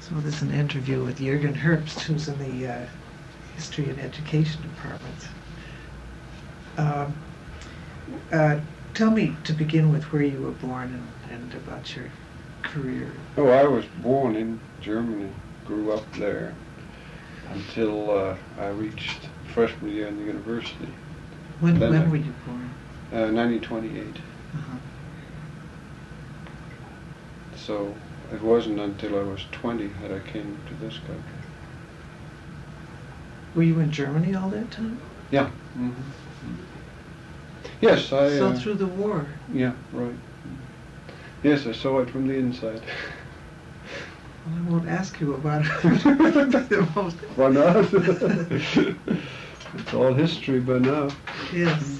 So this is an interview with Jürgen Herbst, who's in the History and Education Department. Tell me, to begin with, where you were born and about your career. Oh, I was born in Germany, grew up there until I reached freshman year in the university. When were you born? 1928. Uh-huh. So it wasn't until I was 20 that I came to this country. Were you in Germany all that time? Yeah. Mm-hmm. Yes, I... So through the war? Yeah, right. Yes, I saw it from the inside. Well, I won't ask you about it. Why not? It's all history by now. Yes.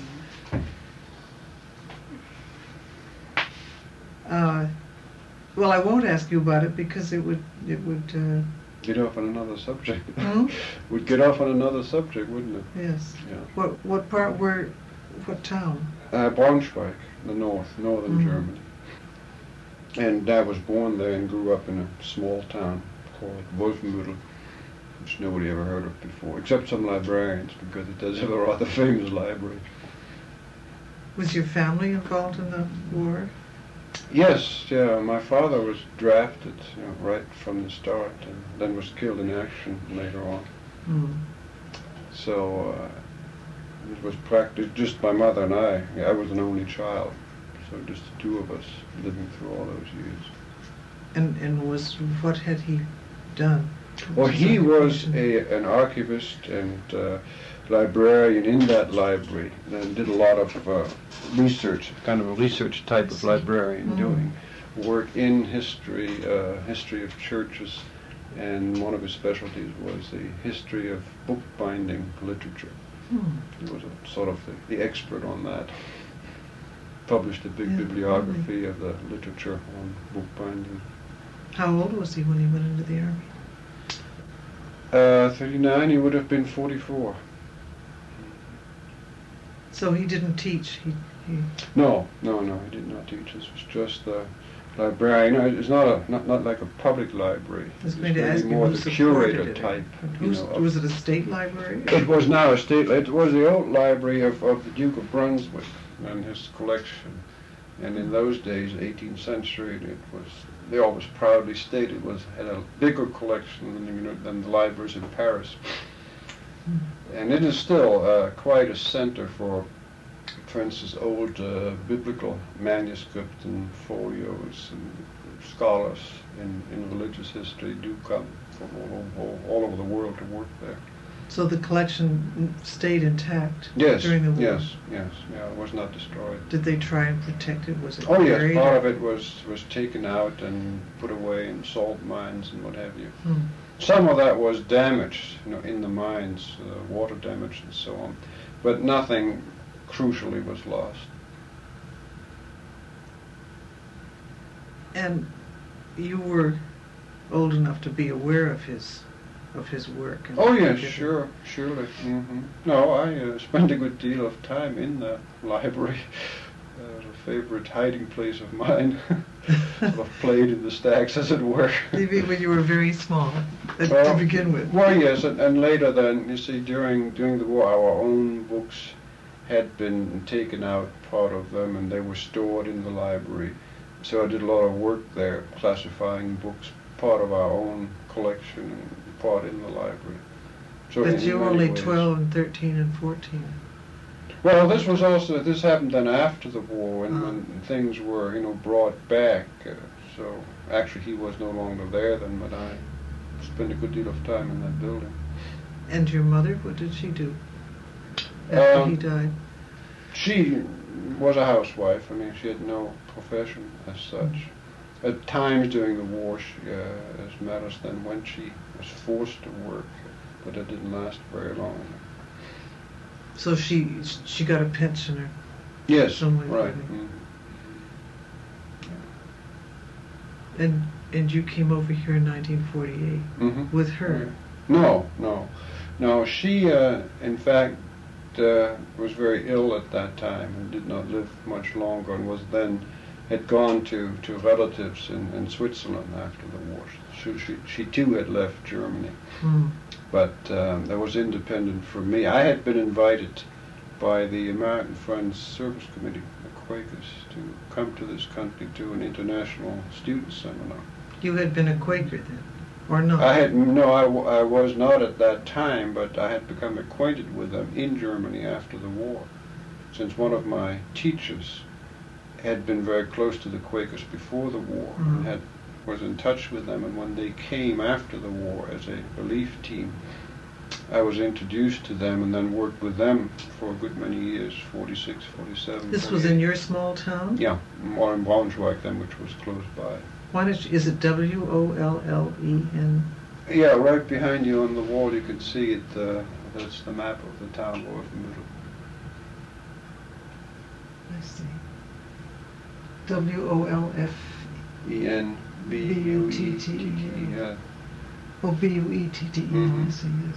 Well, I won't ask you about it because it would get off on another subject. Hmm? Would get off on another subject, wouldn't it? Yes. Yeah. What part? What town? Braunschweig, the northern Mm. Germany. And I was born there and grew up in a small town called Wolfenbüttel, which nobody ever heard of before, except some librarians, because it does have a rather famous library. Was your family involved in the war? Yes, yeah. My father was drafted, right from the start, and then was killed in action later on. Mm. So it was practically just my mother and I. I was an only child, so just the two of us living through all those years. And what had he done? Well, he was an archivist and librarian in that library, and did a lot of research, kind of a research type of librarian, doing work in history, history of churches, and one of his specialties was the history of bookbinding literature. He was a sort of the expert on that. Published a big bibliography of the literature on bookbinding. How old was he when he went into the army? 39, he would have been 44. So he didn't teach. He No, he did not teach. This was just a librarian. It's not like a public library. I was It's going to really ask you more who the supported curator it. type. Was it a state library? It was now a state. It was the old library of the Duke of Brunswick and his collection. And in those days, 18th century, they always proudly stated had a bigger collection than the libraries in Paris. And it is still quite a center for instance, old biblical manuscripts and folios, and scholars in religious history do come from all over the world to work there. So the collection stayed intact during the war? Yes, yeah, it was not destroyed. Did they try and protect it? Was it yes, part of it was taken out and put away in salt mines and what have you. Some of that was damaged, in the mines, water damage and so on, but nothing crucially was lost. And you were old enough to be aware of his work? Oh yes, surely. No, I spent a good deal of time in the library. It was a favorite hiding place of mine. Sort of played in the stacks, as it were. You mean when you were very small, to begin with? Well, yes, and later then, you see, during the war, our own books had been taken out, part of them, and they were stored in the library. So I did a lot of work there, classifying books, part of our own collection and part in the library. So but you were only 12 and 13 and 14. Well, this happened then after the war, when things were, brought back. So actually he was no longer there then, but I spent a good deal of time in that building. And your mother, what did she do after he died? She was a housewife. I mean, she had no profession as such. At times during the war, as matters then, when she was forced to work, but it didn't last very long. So she got a pension or yes, something like right. that. And you came over here in 1948 with her? No. She, in fact, was very ill at that time and did not live much longer, and was then had gone to relatives in Switzerland after the war. So she too had left Germany. Mm. But that was independent from me. I had been invited by the American Friends Service Committee, the Quakers, to come to this country to an international student seminar. You had been a Quaker then, or not? I was not at that time, but I had become acquainted with them in Germany after the war, since one of my teachers had been very close to the Quakers before the war, Mm-hmm. and was in touch with them, and when they came after the war as a relief team, I was introduced to them and then worked with them for a good many years, 46, 47. This 48. was in your small town? Yeah, more in Braunschweig then, which was close by. Why did you, is it W-O-L-L-E-N? Yeah, right behind you on the wall you can see it, that's the map of the town, Wolfenbüttel. I see. W-O-L-F... E-N-B-U-E-T-T-E, yeah. Oh, B-U-E-T-T-E, Mhm. I see, yes.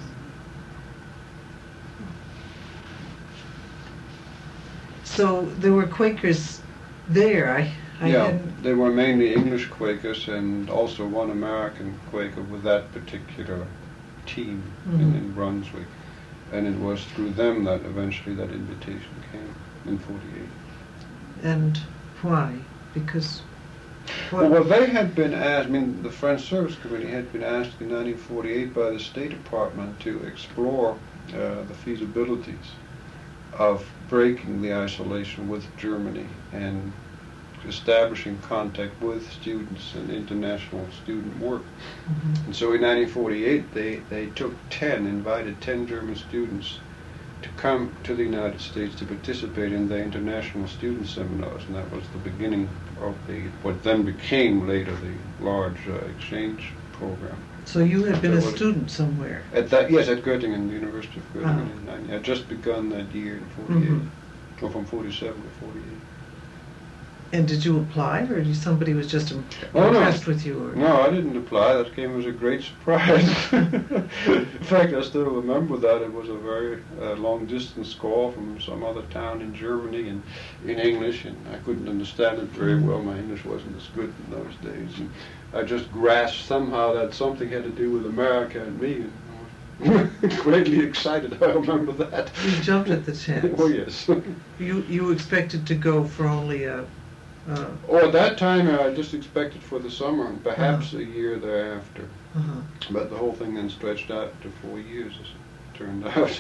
So there were Quakers there. I Yeah, hadn't... they were mainly English Quakers and also one American Quaker with that particular team in Brunswick. And it was through them that eventually that invitation came in 48. And why? Because... Well, they had been asked, I mean, the French Service Committee had been asked in 1948 by the State Department to explore the feasibilities of breaking the isolation with Germany and establishing contact with students and international student work. Mhm. And so in 1948 they took invited 10 German students to come to the United States to participate in the international student seminars, and that was the beginning of what then became later the large exchange program. So you had been There a was- student somewhere? At Göttingen, the University of Göttingen Ah. in 90. I had just begun that year in 48, Mhm. or from 47 to 48. And did you apply, or somebody was just Oh, no. impressed with you? Or? No, I didn't apply. That came as a great surprise. In fact, I still remember that. It was a very long-distance call from some other town in Germany and in English, and I couldn't understand it very well. My English wasn't as good in those days. And I just grasped somehow that something had to do with America and me. And I was greatly excited. I remember that. You jumped at the chance. Oh, yes. You expected to go for only a... At that time, I just expected for the summer, and perhaps a year thereafter. uh-huh. But the whole thing then stretched out to 4 years, as it turned out.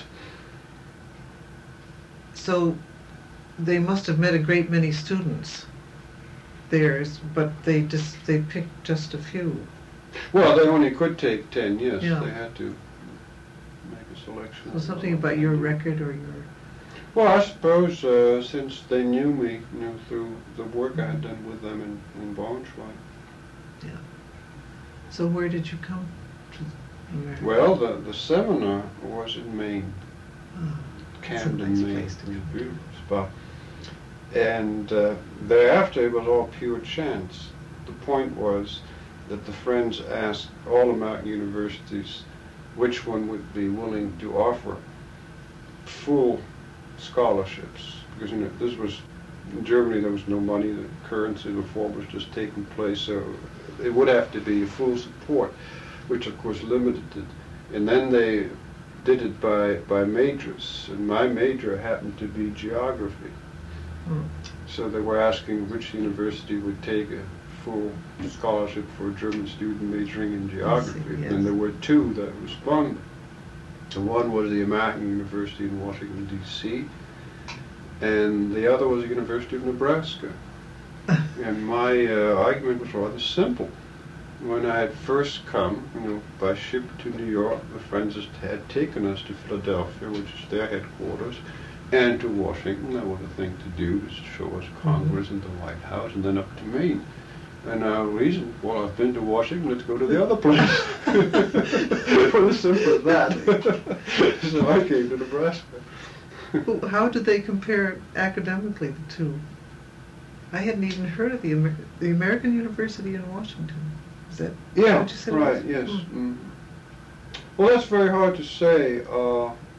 So they must have met a great many students there, but they picked just a few. Well, they only could take 10, yes. Yeah. They had to make a selection. So something about your record or your... Well, I suppose since they knew me, through the work I had done with them in Braunschweig. Yeah. So where did you come to America? Well, the seminar was in Maine, Oh, that's a Camden, nice Maine. place to It was a come. beautiful spot. And thereafter it was all pure chance. The point was that the Friends asked all American universities which one would be willing to offer full scholarships, because this was in Germany. There was no money. The currency reform was just taking place, so it would have to be full support, which of course limited it. And then they did it by majors, and my major happened to be geography. So they were asking which university would take a full scholarship for a German student majoring in geography. Yes. And there were two that responded. So one was the American University in Washington, D.C., and the other was the University of Nebraska. And my argument was rather simple. When I had first come, by ship to New York, the Friends had taken us to Philadelphia, which is their headquarters, and to Washington. That was a thing to do, to show us Congress and the White House, and then up to Maine. And our reason, well, I've been to Washington, let's go to the other place. It was as simple as that. So I came to Nebraska. Well, how did they compare academically, the two? I hadn't even heard of the American University in Washington. Is that Yeah, what you said? right, yes. Well, that's very hard to say.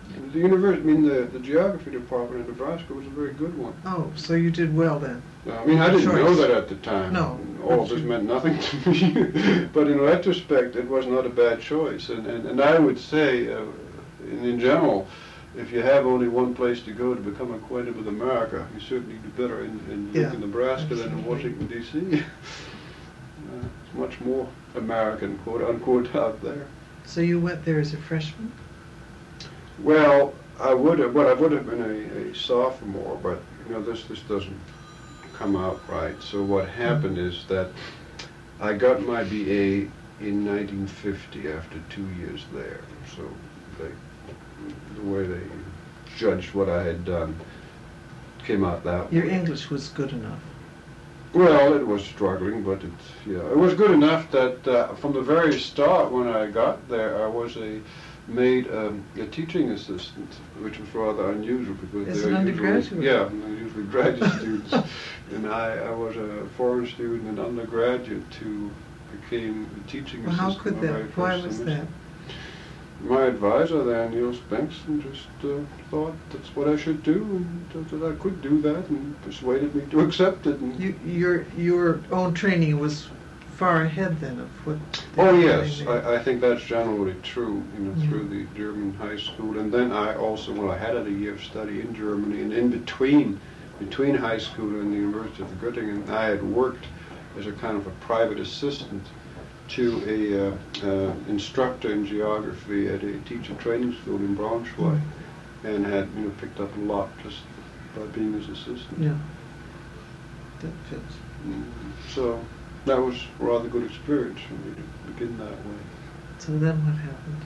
The university, I mean, the geography department in Nebraska was a very good one. Oh, so you did well then. I mean, I didn't know that at the time. No. All of this meant nothing to me. But in retrospect, it was not a bad choice. And I would say, in general, if you have only one place to go to become acquainted with America, you certainly do better in Lincoln, Nebraska than in Washington, D.C. It's much more American, quote unquote, out there. So you went there as a freshman? Well, I would have been a sophomore, but this doesn't come out right. So what happened is that I got my BA in 1950 after 2 years there. So the way they judged what I had done came out that way. Your English was good enough. Well, it was struggling, but it was good enough that from the very start when I got there, I was made a teaching assistant, which was rather unusual because as an undergraduate. They're usually graduate students, and I was a foreign student and undergraduate who became a teaching assistant. How could that? Why was that? My advisor there, Niels Bengtson, just thought that's what I should do, and that I could do that, and persuaded me to accept it. And your own training was far ahead then of what. Oh yes, I think that's generally true. Through the German high school, and then I had a year of study in Germany, and in between high school and the University of Göttingen, I had worked as a kind of a private assistant to a instructor in geography at a teacher training school in Braunschweig, and had picked up a lot just by being his assistant. Yeah, that fits. So that was a rather good experience for me to begin that way. So then what happened?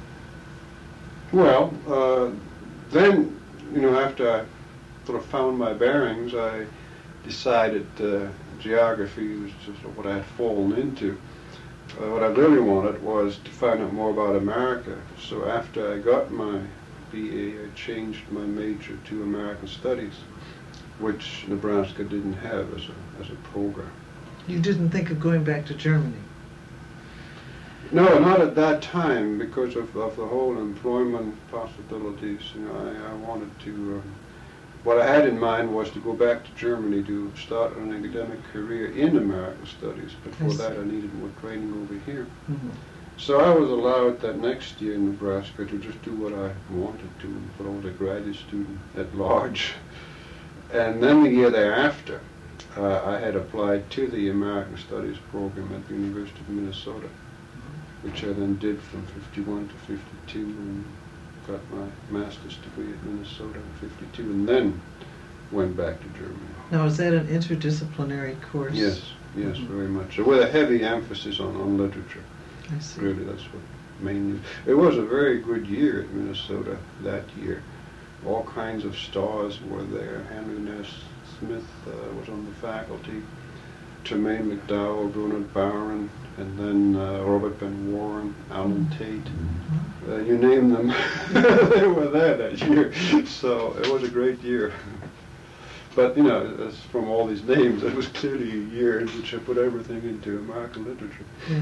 Well, then after I sort of found my bearings, I decided geography was just what I had fallen into. What I really wanted was to find out more about America. So after I got my BA, I changed my major to American Studies, which Nebraska didn't have as a program. You didn't think of going back to Germany? No, not at that time, because of the whole employment possibilities. I wanted to. What I had in mind was to go back to Germany to start an academic career in American Studies, but for that I needed more training over here. Mm-hmm. So I was allowed that next year in Nebraska to just do what I wanted to, but I was a graduate student at large. And then the year thereafter, I had applied to the American Studies program at the University of Minnesota, which I then did from 51 to 52, and got my master's degree at Minnesota in 52, and then went back to Germany. Now, is that an interdisciplinary course? Yes, very much. So with a heavy emphasis on literature. I see. Really, that's what mainly. It was a very good year at Minnesota that year. All kinds of stars were there. Henry Ness Smith was on the faculty. Tremaine McDowell, Ronald Barron, and then Robert Ben Warren, Alan Tate. You name them, they were there that year. So it was a great year. But, as from all these names, it was clearly a year in which I put everything into American literature. Yeah.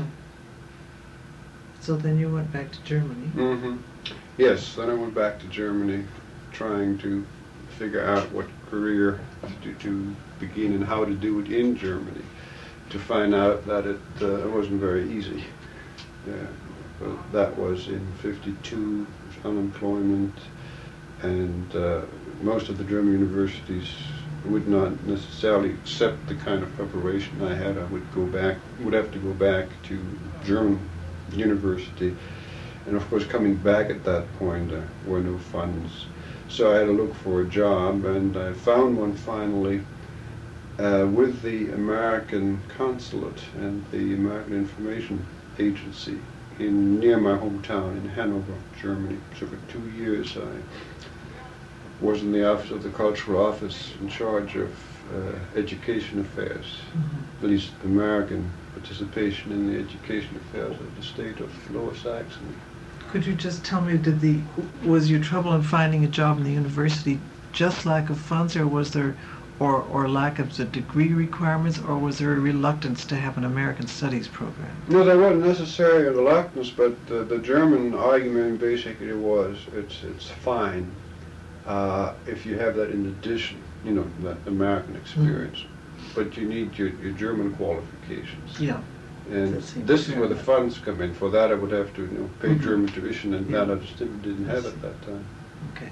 So then you went back to Germany. Mm-hmm. Yes, then I went back to Germany, trying to figure out what career to begin and how to do it in Germany, to find out that it wasn't very easy. But that was in 52, unemployment, and most of the German universities would not necessarily accept the kind of preparation I had. I would have to go back to German university, and of course coming back at that point there were no funds. So I had to look for a job, and I found one finally with the American Consulate and the American Information Agency near my hometown in Hanover, Germany. So for 2 years I was in the office of the Cultural Office in charge of education affairs, at least American participation in the education affairs of the state of Lower Saxony. Could you just tell me, was your trouble in finding a job in the university just lack of funds, or was there or lack of the degree requirements, or was there a reluctance to have an American Studies program? No, there wasn't necessarily a reluctance, but the German argument basically was it's fine if you have that in addition, that American experience, but you need your German qualifications. Yeah. And this is where the funds come in. For that, I would have to pay German tuition, and that I just didn't have at that time. Okay.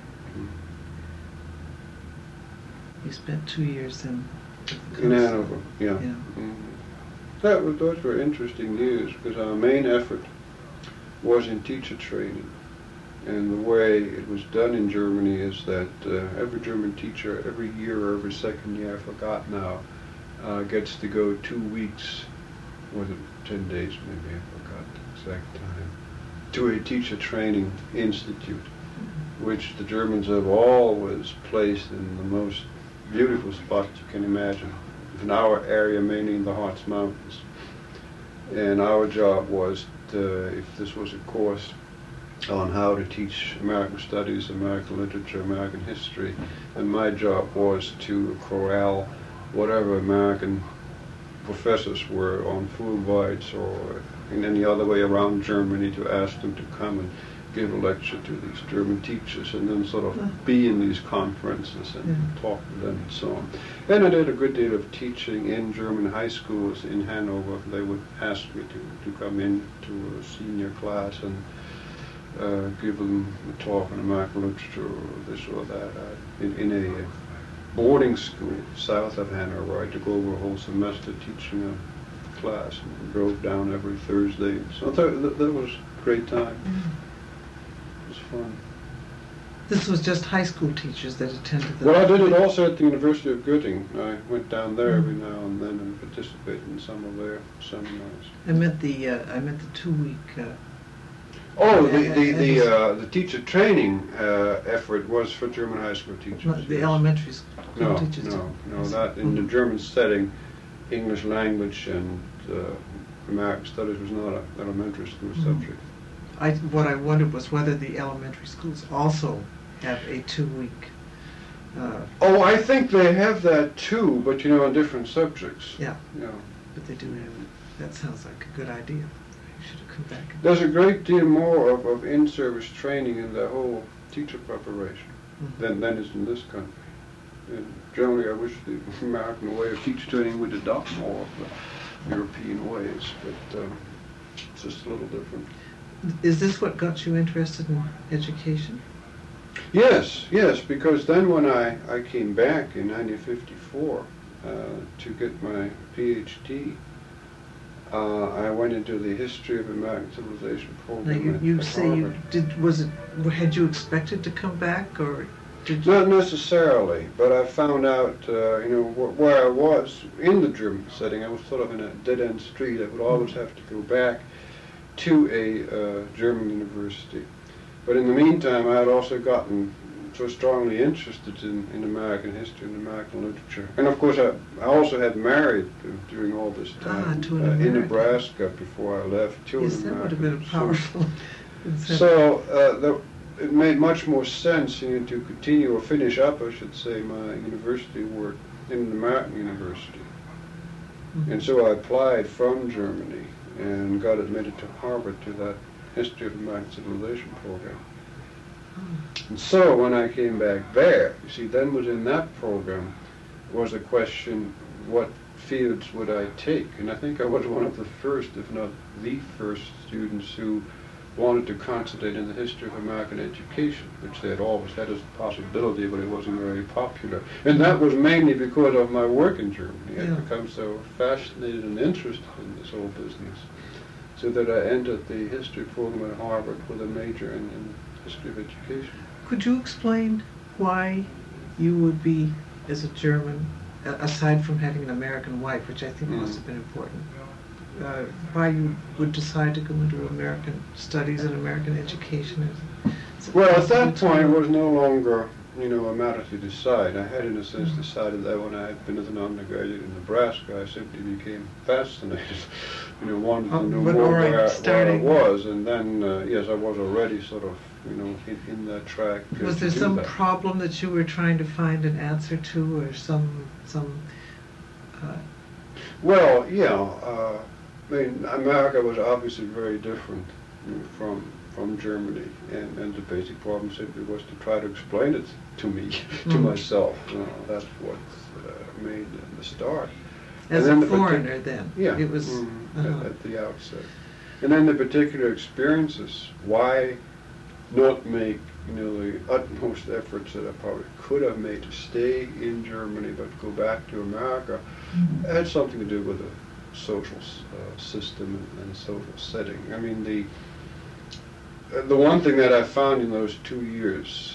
You spent 2 years in Hanover, yeah. Yeah. Those were interesting years because our main effort was in teacher training. And the way it was done in Germany is that every German teacher, every year or every second year, I forgot now, gets to go 2 weeks, was it 10 days maybe, I forgot the exact time, to a teacher training institute, which the Germans have always placed in the most beautiful spots you can imagine. In our area, mainly in the Harz Mountains. And our job was to, if this was a course on how to teach American studies, American literature, American history, and my job was to corral whatever American professors were on Fulbrights or in any other way around Germany to ask them to come and give a lecture to these German teachers and then sort of be in these conferences and talk to them and so on. And I did a good deal of teaching in German high schools in Hanover. They would ask me to come in to a senior class and give them a talk on American literature or this or that. In a boarding school south of Hanover, I took over a whole semester teaching a class and drove down every Thursday. So that was a great time. It was fun. This was just high school teachers that attended the... Well, I did it also at the University of Göttingen. I went down there every now and then and participated in some of their seminars. I meant the 2-week... the teacher training effort was for German high school teachers. Not the elementary school teachers? No, that in the German setting, English language and American studies was not an elementary school subject. What I wondered was whether the elementary schools also have a 2-week... I think they have that too, but on different subjects. Yeah. But they do have it. That sounds like a good idea. You should have come back. There's a great deal more of in-service training in the whole teacher preparation than is in this country. And generally, I wish the American way of teacher training would adopt more of the European ways, but it's just a little different. Is this what got you interested in education? Yes, because then when I came back in 1954 to get my PhD, I went into the History of American Civilization program. Now you say you did. Had you expected to come back, or did you? Not necessarily, but I found out, where I was in the German setting. I was sort of in a dead-end street. I would always have to go back to a German university. But in the meantime, I had also gotten so strongly interested in American history and American literature. And of course, I also had married during all this time in Nebraska before I left to yes, an that would have American. been powerful. So it made much more sense to continue or finish up, I should say, my university work in an American university. And so I applied from Germany and got admitted to Harvard to that History of American Civilization program. And so when I came back there, you see, then within that program was a question, what fields would I take? And I think I was one of the first, if not the first, students who wanted to concentrate in the history of American education, which they had always had as a possibility, but it wasn't very popular. And that was mainly because of my work in Germany. I'd become so fascinated and interested in this whole business, so that I entered the history program at Harvard with a major in history of education. Could you explain why you would be, as a German, aside from having an American wife, which I think must have been important, why you would decide to go into American studies and American education? Well, at that point, it was no longer, a matter to decide. I had, in a sense, decided that when I had been as an undergraduate in Nebraska, I simply became fascinated, wanted to know more where I was. And then, yes, I was already sort of in that track. Was there some problem that you were trying to find an answer to, or some? Well, yeah. I mean, America was obviously very different from Germany, and the basic problem simply was to try to explain it to me, to myself. That's what made the start. As a foreigner, then? Yeah, it was at the outset. And then the particular experiences. Why not make the utmost efforts that I probably could have made to stay in Germany but go back to America? It had something to do with the social system and social setting. I mean, the one thing that I found in those 2 years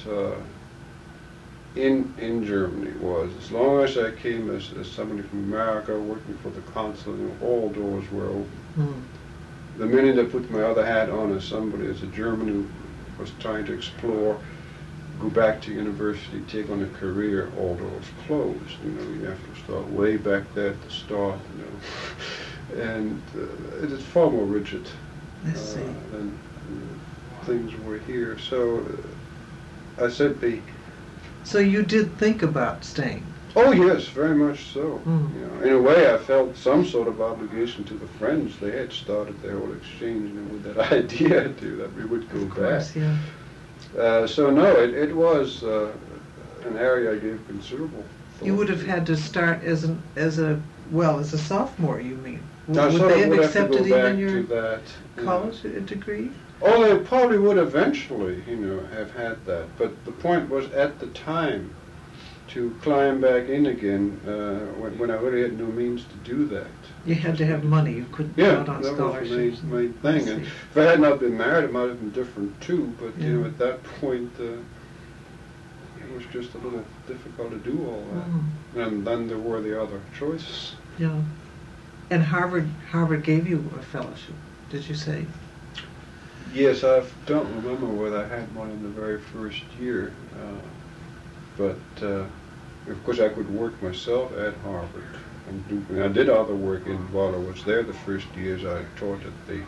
in Germany was, as long as I came as somebody from America working for the consulate, all doors were open. The minute I put my other hat on as somebody, as a German who was trying to explore, go back to university, take on a career, all doors closed. You have to start way back there at the start. And it is far more rigid than things were here. So I simply. So you did think about staying? Oh yes, very much so. In a way, I felt some sort of obligation to the friends. They had started their whole exchange with that idea that we would go back. So no, it was an area I gave considerable thought. You would have had to start as a sophomore, you mean? Would So they have would accepted have to go back even your to that, college degree? Oh, they probably would eventually, have had that. But the point was, at the time, to climb back in again, when I really had no means to do that. You had to have money. You couldn't go out on scholarships. Yeah, that was the main thing. And if I had not been married, it might have been different too. But at that point, it was just a little difficult to do all that. And then there were the other choices. Yeah. And Harvard gave you a fellowship, did you say? Yes, I don't remember whether I had one in the very first year, but of course I could work myself at Harvard. And I did other work while I was there. The first years I taught at the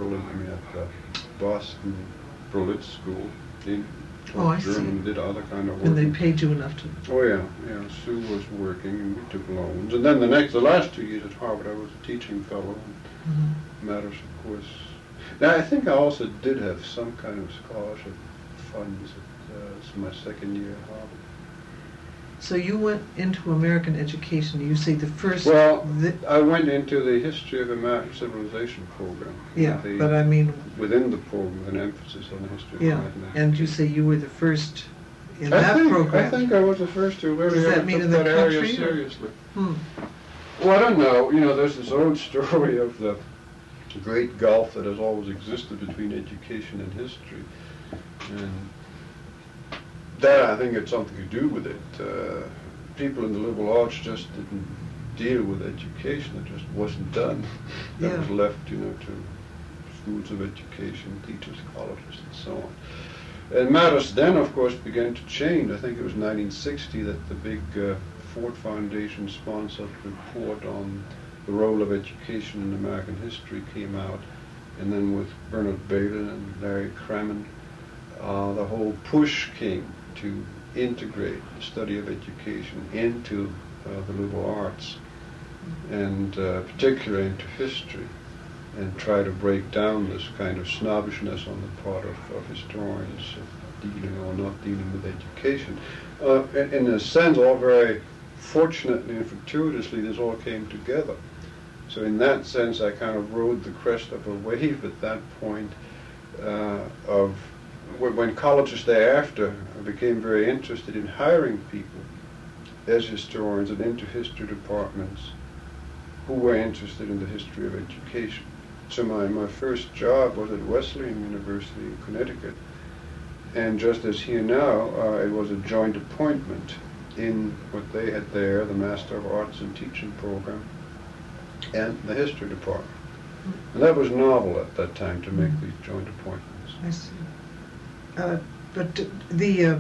Boston Berlitz School in German, did other kind of work. And they paid you enough to? Oh yeah. Sue was working, and we took loans. And then the last 2 years at Harvard, I was a teaching fellow in matters, of course. Now I think I also did have some kind of scholarship funds. It's my second year at Harvard. So you went into American education. You say the first. Well, I went into the History of American Civilization program. Yeah, but I mean. Within the program, an emphasis on the history of American education. And you say you were the first in that program. I think I was the first to really took that area seriously. Well, I don't know. There's this old story of the great gulf that has always existed between education and history, and that I think had something to do with it. People in the liberal arts just didn't deal with education; it just wasn't done. That was left, to schools of education, teachers, colleges, and so on. And matters then, of course, began to change. I think it was 1960 that the big Ford Foundation sponsored report on the role of education in American history came out, and then with Bernard Bailyn and Larry Kramen, the whole push came to integrate the study of education into the liberal arts, and particularly into history, and try to break down this kind of snobbishness on the part of historians dealing or not dealing with education. In a sense, all very fortunately and fortuitously, this all came together. So in that sense, I kind of rode the crest of a wave at that point of when colleges thereafter became very interested in hiring people as historians and into history departments who were interested in the history of education. So my first job was at Wesleyan University in Connecticut, and just as here now, it was a joint appointment in what they had there, the Master of Arts and Teaching program, and the history department. And that was novel at that time to make these joint appointments. I see. But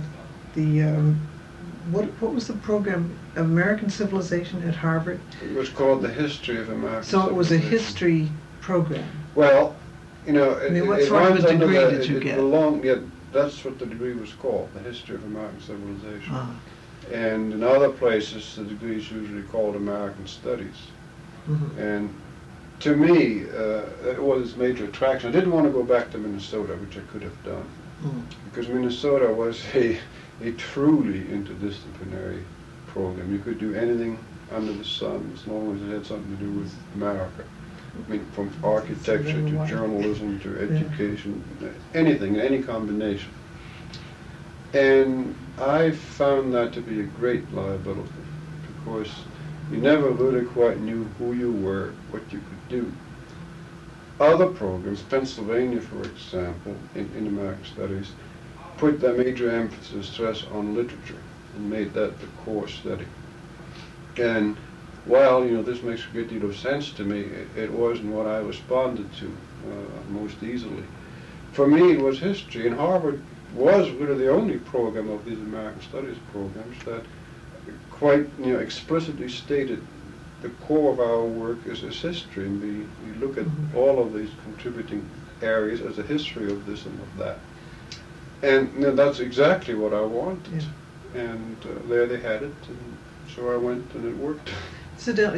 what was the program? American Civilization at Harvard? It was called the History of American Civilization. So it was a history program. Well, what sort of a degree did you get? that's what the degree was called, the History of American Civilization. Ah. And in other places, the degree is usually called American Studies. Mhm. And to me, it was its major attraction. I didn't want to go back to Minnesota, which I could have done, because Minnesota was a truly interdisciplinary program. You could do anything under the sun as long as it had something to do with America. I mean, from architecture to journalism to education, anything, any combination. And I found that to be a great liability, because you never really quite knew who you were, what you could do. Other programs, Pennsylvania, for example, in American Studies, put their major emphasis, stress on literature and made that the core study. And while, this makes a great deal of sense to me, it wasn't what I responded to most easily. For me, it was history, and Harvard was really the only program of these American Studies programs that quite, explicitly stated the core of our work is history, and we look at all of these contributing areas as a history of this and of that. And that's exactly what I wanted. Yeah. And there they had it, and so I went, and it worked. Incidentally,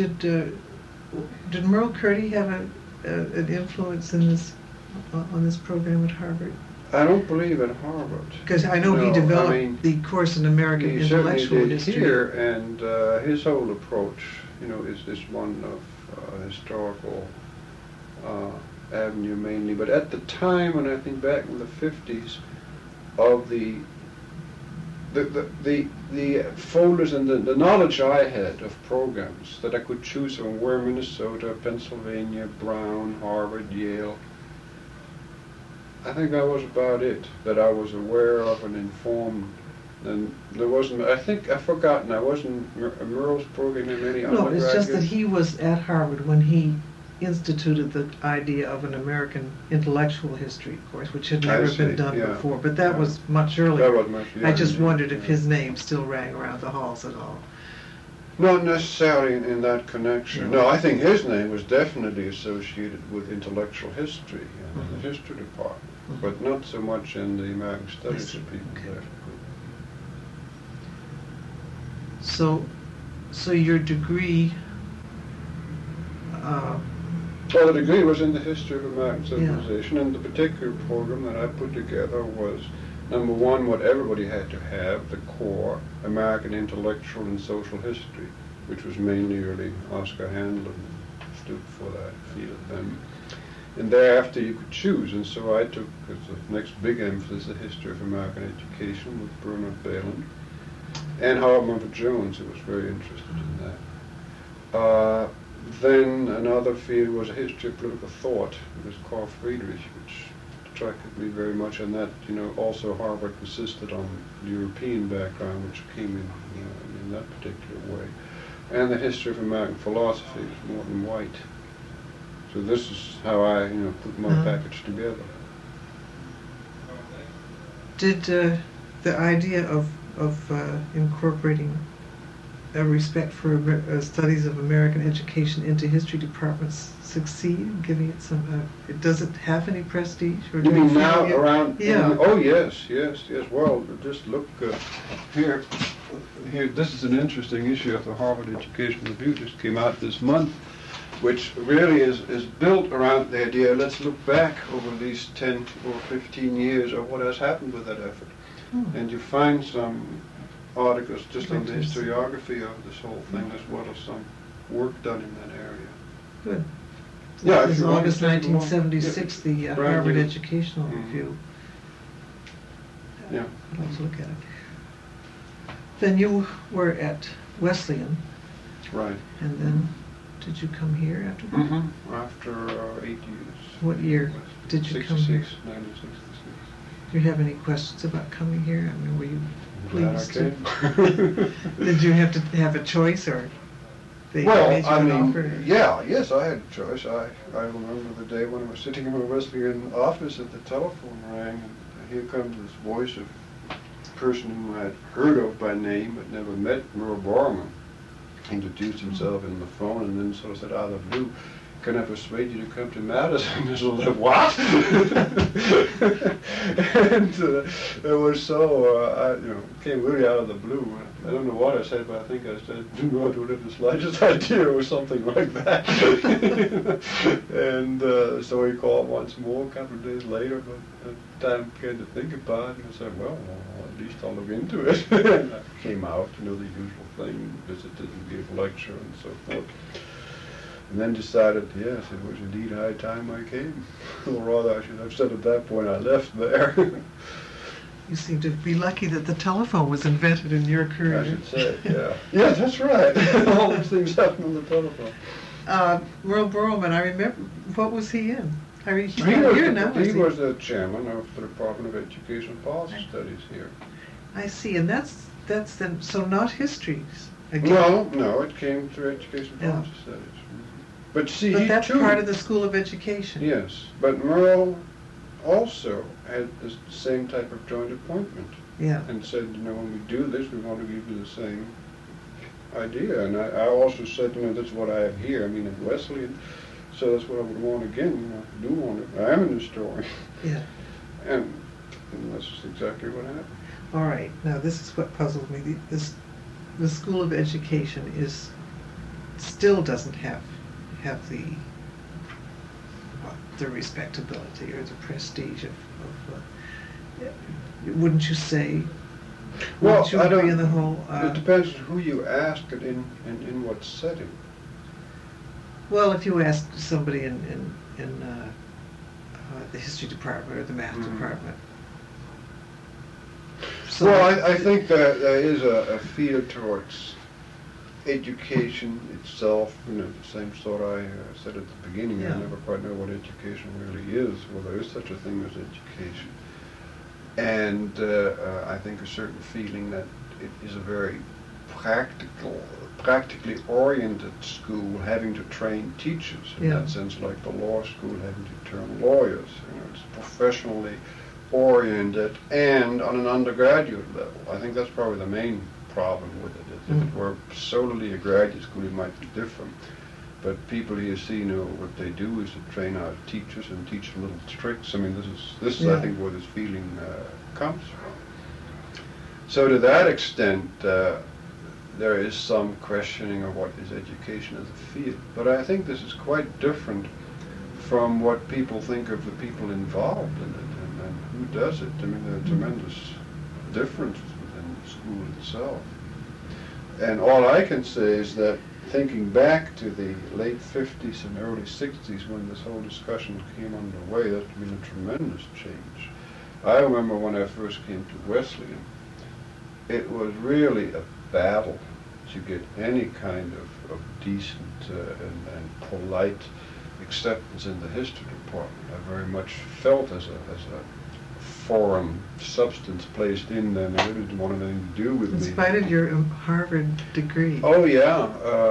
did Merle Curti have an influence in this on this program at Harvard? I don't believe at Harvard. Because I know he developed the course in American Intellectual History. Here, and his whole approach, is one of historical avenue mainly. But at the time, and I think back in the 50s, of the folders and the knowledge I had of programs that I could choose from were Minnesota, Pennsylvania, Brown, Harvard, Yale. I think that was about it that I was aware of and informed. And there wasn't, I've forgotten, I wasn't Merle's program in any undergraduate. No, it's just that he was at Harvard when he instituted the idea of an American intellectual history course, which had never been done before. But that was much earlier. That was much younger. I just wondered if his name still rang around the halls at all. Not necessarily in that connection. No, I think his name was definitely associated with intellectual history in the history department, but not so much in the American Studies people there. So your degree. Well, the degree was in the history of American civilization, and the particular program that I put together was, number one, what everybody had to have, the core, American intellectual and social history, which was mainly really Oscar Handlin stood for that field then. And thereafter you could choose, and so I took, as the next big emphasis, the history of American education with Bernard Bailyn, and Howard Mumford Jones, who was very interested in that. Then another field was a history of political thought. It was Carl Friedrich, which attracted me very much, and that, also Harvard insisted on the European background, which came in that particular way. And the history of American philosophy was Morton White. So this is how I, put my package together. Did the idea of incorporating a respect for studies of American education into history departments succeed, giving it some, does it have any prestige? Or you mean now around? Yeah. Oh yes. Well, just look here. Here, this is an interesting issue of the Harvard Education Review. Just came out this month, which really is built around the idea, let's look back over these 10 or 15 years of what has happened with that effort. And you find some articles just on the historiography of this whole thing, as well as some work done in that area. Good. So yeah, this is August 1976, the Harvard Educational Review. Yeah. I'd like to look at it. Then you were at Wesleyan. Right. And then did you come here after that? After 8 years. What year did you come here? 1966. Do you have any questions about coming here? I mean, were you pleased to? Did you have to have a choice, or they made you an offer? Yes, I had a choice. I remember the day when I was sitting in my Wesleyan office and the telephone rang, and here comes this voice of a person whom I had heard of by name but never met, Merle Borman. Introduced himself in the phone and then sort of said out of the blue, can I persuade you to come to Madison? I was like, what? And it was so, it came really out of the blue. I don't know what I said, but I think I said, do not have the slightest idea or something like that. And so he called once more a couple of days later, but at the time I began to think about it, and I said, well, at least I'll look into it. And I came out, the usual thing, visited and gave a lecture and so forth. And then decided, yes, it was indeed high time I came. Or rather, I should have said at that point I left there. You seem to be lucky that the telephone was invented in your career. I should say, yeah. Yeah, that's right. All these things happen on the telephone. Merle Broman, I remember, what was he in? I mean, he's He not here now, was, is he he? was the chairman of the Department of Education and Policy Studies here. I see, and that's then, so not histories again. No, it came through Education and Policy Studies. But see, But that's too, part of the School of Education. yes, but Merle also had the same type of joint appointment. Yeah. And said, when we do this, we want to give you the same idea. And I also said, that's what I have here. I mean, at Wesleyan, so that's what I would want again. I do want it. I am an historian. Yeah. And that's exactly what happened. All right. Now, this is what puzzled me. The School of Education still doesn't have the respectability or the prestige of wouldn't you say? Well, Wouldn't you I agree don't. in the whole? It depends who you ask and in what setting. Well, if you ask somebody in the history department or the math department. So Well, I think that there is a feel towards education itself, the same sort I said at the beginning. Yeah. I never quite know what education really is. Well, there is such a thing as education. And I think a certain feeling that it is a very practically oriented school having to train teachers. In that sense, like the law school having to train lawyers. It's professionally oriented and on an undergraduate level. I think that's probably the main problem with it. If it were solely a graduate school, it might be different. But people here see, what they do is to train our teachers and teach them little tricks. I mean, this is I think where this feeling comes from. So to that extent, there is some questioning of what is education as a field. But I think this is quite different from what people think of the people involved in it and who does it. I mean, there are tremendous differences within the school itself. And all I can say is that thinking back to the late 50s and early 60s when this whole discussion came underway, that's been a tremendous change. I remember when I first came to Wesleyan, it was really a battle to get any kind of decent and polite acceptance in the history department. I very much felt as a foreign substance placed in there, and they really didn't want anything to do with me. in spite of your Harvard degree. Oh yeah,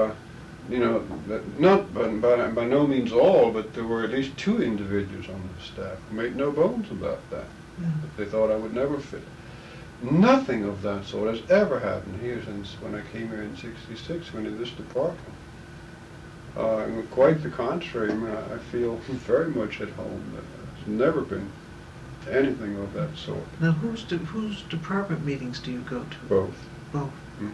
not by no means all, but there were at least 2 individuals on the staff who made no bones about that. Yeah. That they thought I would never fit. Nothing of that sort has ever happened here since when I came here in '66, when in this department. Quite the contrary. I mean, I feel very much at home. There's never been anything of that sort. Now, whose department meetings do you go to? Both. Both. Mm-hmm.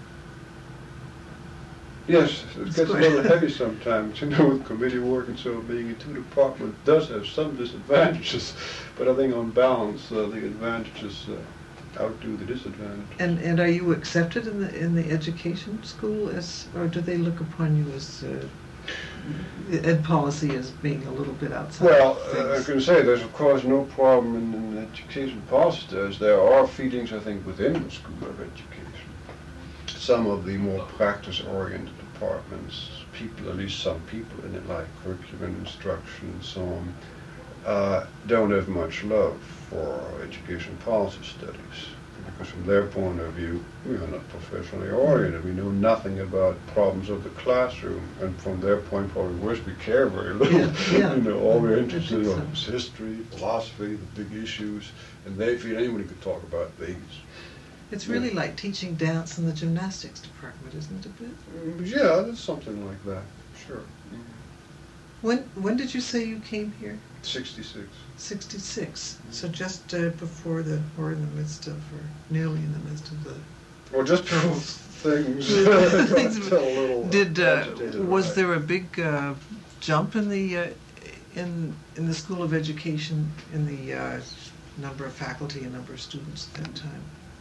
Yes, it gets a little heavy sometimes, with committee work and so being in 2 departments does have some disadvantages, but I think on balance the advantages outdo the disadvantages. And are you accepted in the education school or do they look upon you as ed policy as being a little bit outside? Well, I things? can say there's of course no problem in education policy. There are feelings, I think, within the School of Education. Some of the more practice-oriented departments, at least some people in it, like curriculum and instruction and so on, don't have much love for education policy studies. Because from their point of view, we are not professionally oriented. We know nothing about problems of the classroom, and from their point, probably worse, we care very little. Yeah. All we're interested in is history, philosophy, the big issues, and they feel anybody could talk about these. It's really like teaching dance in the gymnastics department, isn't it a bit? Yeah, it's something like that, sure. When did you say you came here? 66. 66. So just before or in the midst of, or nearly in the midst of the. Well, just before things. Was there a big jump in the in the School of Education in the number of faculty and number of students at that time?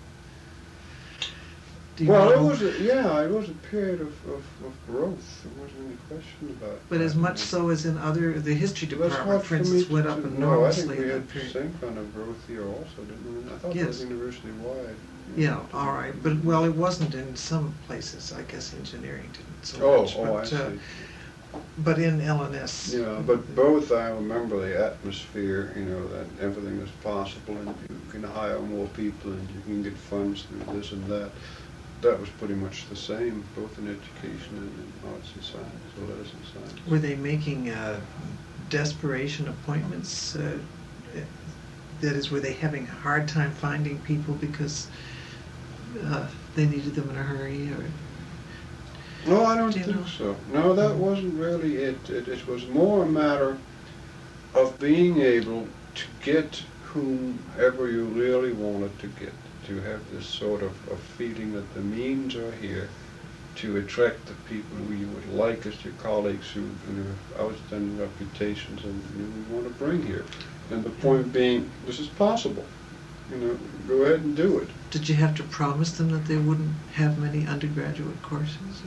Well, it was a period of growth. There wasn't any question about it. But as much so as in the history department, for instance, went up enormously. No, I think we had the same kind of growth here also, didn't we? I thought it was university-wide. Yeah, all right. But, it wasn't in some places. I guess engineering didn't so much. I see. But in LNS. Yeah, but both, I remember the atmosphere, that everything is possible and you can hire more people and you can get funds through this and that. That was pretty much the same, both in education and in arts and science, or letters and science. Were they making desperation appointments? That is, were they having a hard time finding people because they needed them in a hurry? Or no, I don't think so. No, that wasn't really it. It was more a matter of being able to get whomever you really wanted to get. To have this sort of feeling that the means are here to attract the people who you would like as your colleagues who have outstanding reputations and you want to bring here. And the point being, this is possible. Go ahead and do it. Did you have to promise them that they wouldn't have many undergraduate courses?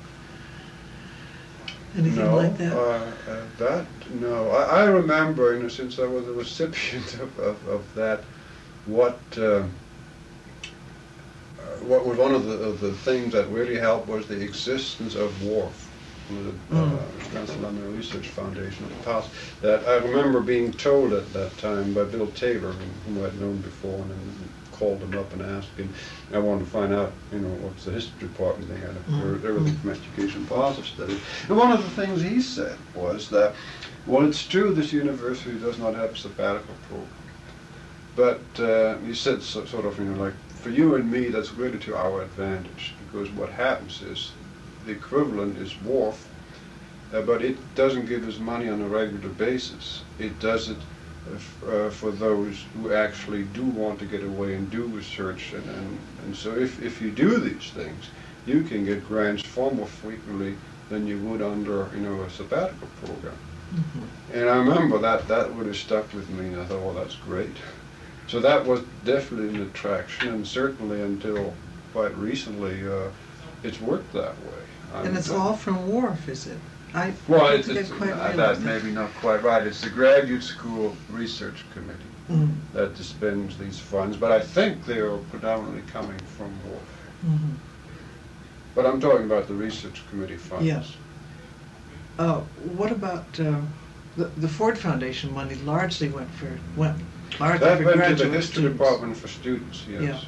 Anything like that? No. I remember, since I was a recipient of that, what was one of the things that really helped was the existence of WARF, the Wisconsin Alumni Research Foundation of the past. That I remember being told at that time by Bill Taylor, whom I'd known before, and then called him up and asked him. I wanted to find out, what's the history department they had everything from education positive studies. And one of the things he said was that, well, it's true this university does not have a sabbatical program, but he said sort of, like, for you and me, that's really to our advantage, because what happens is the equivalent is WARF, but it doesn't give us money on a regular basis. It does it for those who actually do want to get away and do research, and so if you do these things, you can get grants far more frequently than you would under a sabbatical program. And I remember that would have stuck with me, and I thought, well, that's great. So that was definitely an attraction, and certainly until quite recently, it's worked that way. And it's all from WARF, is it? That's maybe not quite right. It's the Graduate School Research Committee that dispenses these funds, but I think they are predominantly coming from WARF. But I'm talking about the Research Committee funds. Yes. What about the Ford Foundation money? Largely went that went to the history department for students, yes. Yeah.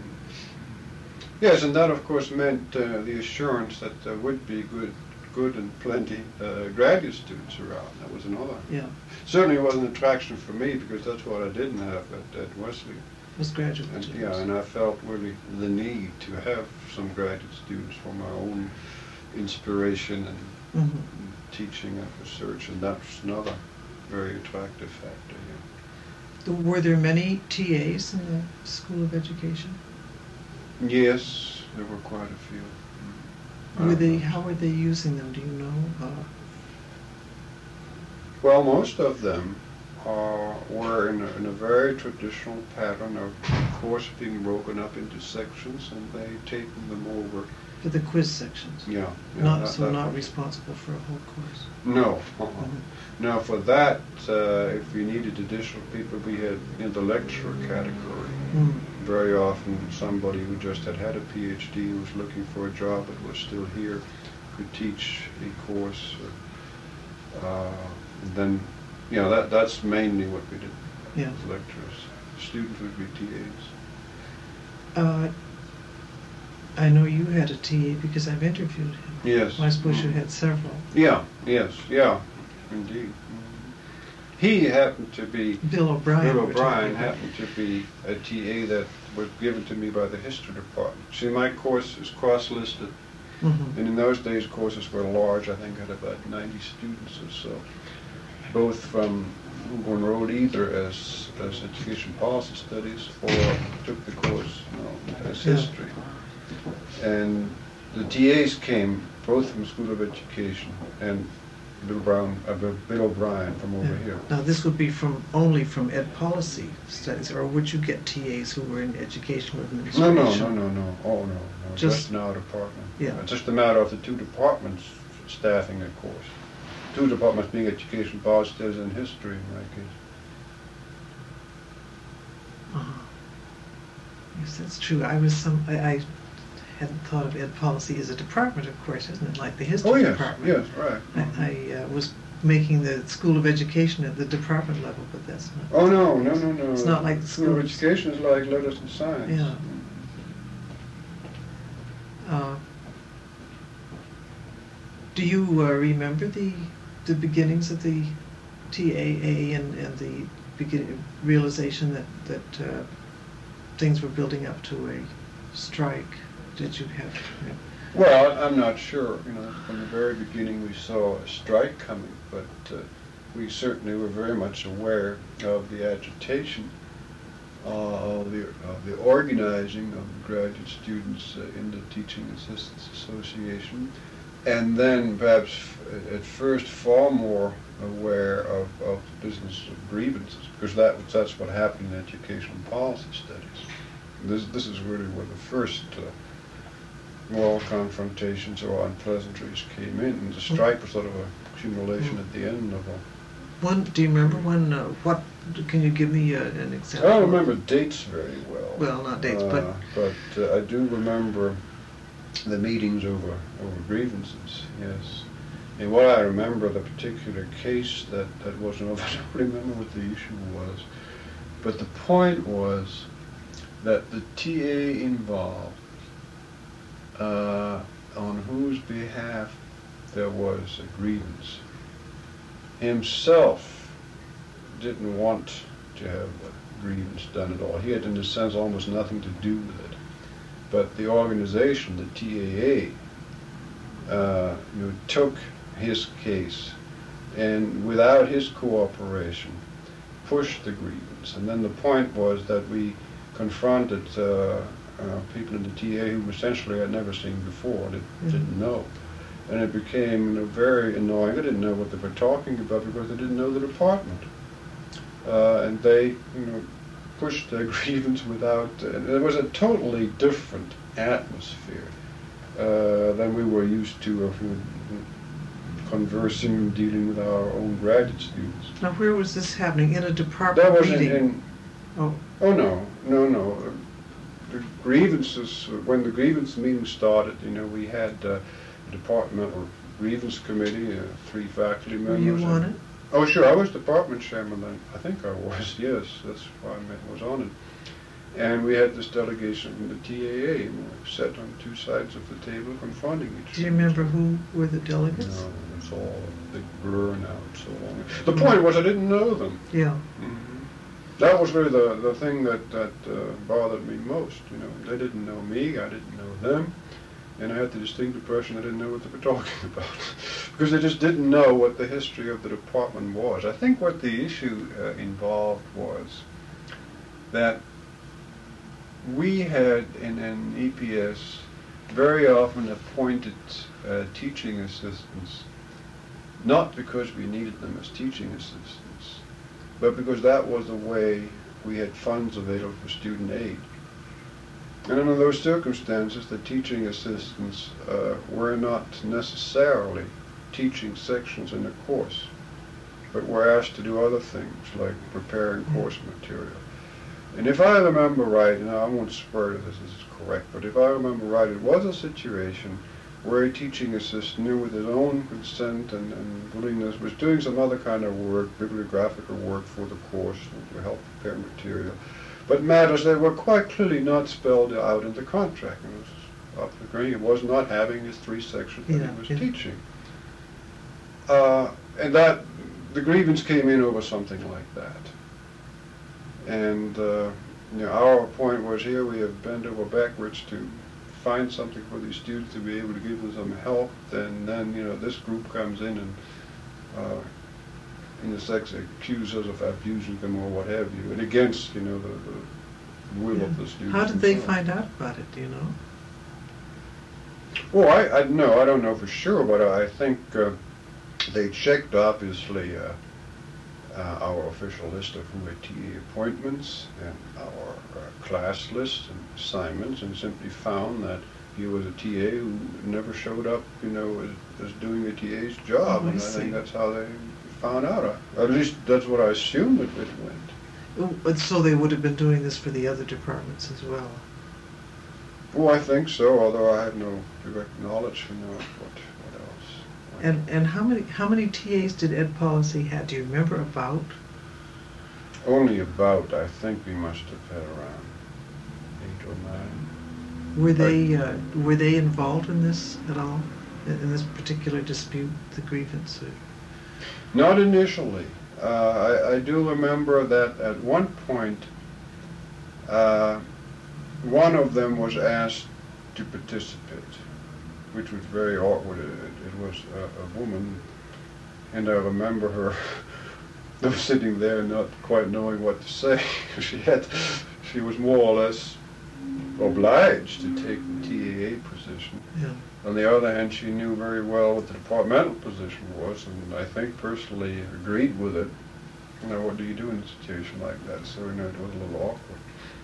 Yes, and that of course meant the assurance that there would be good and plenty graduate students around. That was another. Yeah. Certainly was an attraction for me because that's what I didn't have at Wesley. Was graduate students. Yeah, and I felt really the need to have some graduate students for my own inspiration and teaching and research, and that's another very attractive factor. Yeah. Were there many TAs in the School of Education? Yes, there were quite a few. How were they using them? Do you know? Well, most of them were in a very traditional pattern of course being broken up into sections, and they taken them over. For the quiz sections? Yeah. Not responsible for a whole course? No. Now for that, if we needed additional people, we had in the lecturer category. Very often somebody who just had a PhD and was looking for a job but was still here could teach a course. Then, that's mainly what we did. Yeah. Lecturers. Students would be TAs. I know you had a TA because I've interviewed him. Yes. I suppose you had several. Yeah, indeed. He happened to be... Bill O'Brien happened to be a TA that was given to me by the history department. See, my course is cross-listed Mm-hmm. And in those days, courses were large. I think had about 90 students or so, both from who enrolled either as education policy studies or took the course, as history. And the TAs came both from School of Education and Bill O'Brien from over here. Now this would be only from ed policy studies, or would you get TAs who were in educational administration? No. Oh no. Just in our department. Yeah. It's just a matter of the two departments staffing a course. Two departments being education policy studies and history in my case. Yes, that's true. I hadn't thought of ed policy as a department, of course, isn't it? Like the history department. Yes, right. I was making the School of Education at the department level, but that's not. Oh no. It's not like the School of Education is like letters and science. Yeah. Do you remember the beginnings of the TAA and the realization that things were building up to a strike? Did you have? Well, I'm not sure. From the very beginning we saw a strike coming, but we certainly were very much aware of the agitation, of the organizing of the graduate students in the Teaching Assistants Association, and then perhaps at first far more aware of the business of grievances, because that's what happened in educational policy studies. This is really where the first moral confrontations or unpleasantries came in, and the strike was sort of a accumulation at the end of a... Do you remember when, can you give me an example? I don't remember dates very well. Well, not dates, but... But I do remember the meetings over grievances, yes. And what I remember, the particular case that was involved, I don't remember what the issue was, but the point was that the TA involved, on whose behalf there was a grievance, himself didn't want to have a grievance done at all. He had, in a sense, almost nothing to do with it. But the organization, the TAA, took his case and, without his cooperation, pushed the grievance. And then the point was that we confronted people in the TA who essentially I'd never seen before, didn't know. And it became very annoying. They didn't know what they were talking about because they didn't know the department. And they, pushed their grievance without, and it was a totally different atmosphere than we were used to of conversing, dealing with our own graduate students. Now, where was this happening? In a department meeting? That was no. The grievances, when the grievance meeting started, we had a departmental grievance committee, 3 faculty members. Were you on it? Oh, sure, I was department chairman then. I think I was, yes, that's why I was on it. And we had this delegation from the TAA, and we sat on 2 sides of the table confronting each other. Do you remember who were the delegates? No, it's all a big blur now, so long. The point was I didn't know them. Yeah. That was really the thing that bothered me most. They didn't know me, I didn't know them, and I had the distinct impression I didn't know what they were talking about because they just didn't know what the history of the department was. I think what the issue involved was that we had in an EPS very often appointed teaching assistants, not because we needed them as teaching assistants, but because that was the way we had funds available for student aid. And under those circumstances, the teaching assistants were not necessarily teaching sections in a course, but were asked to do other things like preparing course material. And if I remember right, and I won't swear that this is correct, but if I remember right, it was a situation where a teaching assistant, with his own consent and willingness, was doing some other kind of work, bibliographical work for the course to help prepare material, but matters that were quite clearly not spelled out in the contract. It was not having his 3 sections that he was teaching. And that the grievance came in over something like that. And our point was, here we have bent over backwards to find something for these students to be able to give them some help, then this group comes in and in a sense accuse us of abusing them or what have you, and against the will of the students. How did they find out about it? Do you know? Well, I don't know for sure, but I think they checked obviously our official list of who had TA appointments and our class list and assignments, and simply found that he was a TA who never showed up, as doing a TA's job. Oh, and I think that's how they found out. At least that's what I assumed it went. So they would have been doing this for the other departments as well. Well, I think so, although I have no direct knowledge, what else. And how many TAs did Ed Policy have? Do you remember about? Only about. I think we must have had around 8 or 9. Were they involved in this at all? In this particular dispute, the grievance? Not initially. I do remember that at one point, one of them was asked to participate, which was very awkward. It was a woman, and I remember her sitting there not quite knowing what to say. She was more or less obliged to take the TAA position. Yeah. On the other hand, she knew very well what the departmental position was, and I think personally agreed with it. What do you do in a situation like that? So, it was a little awkward.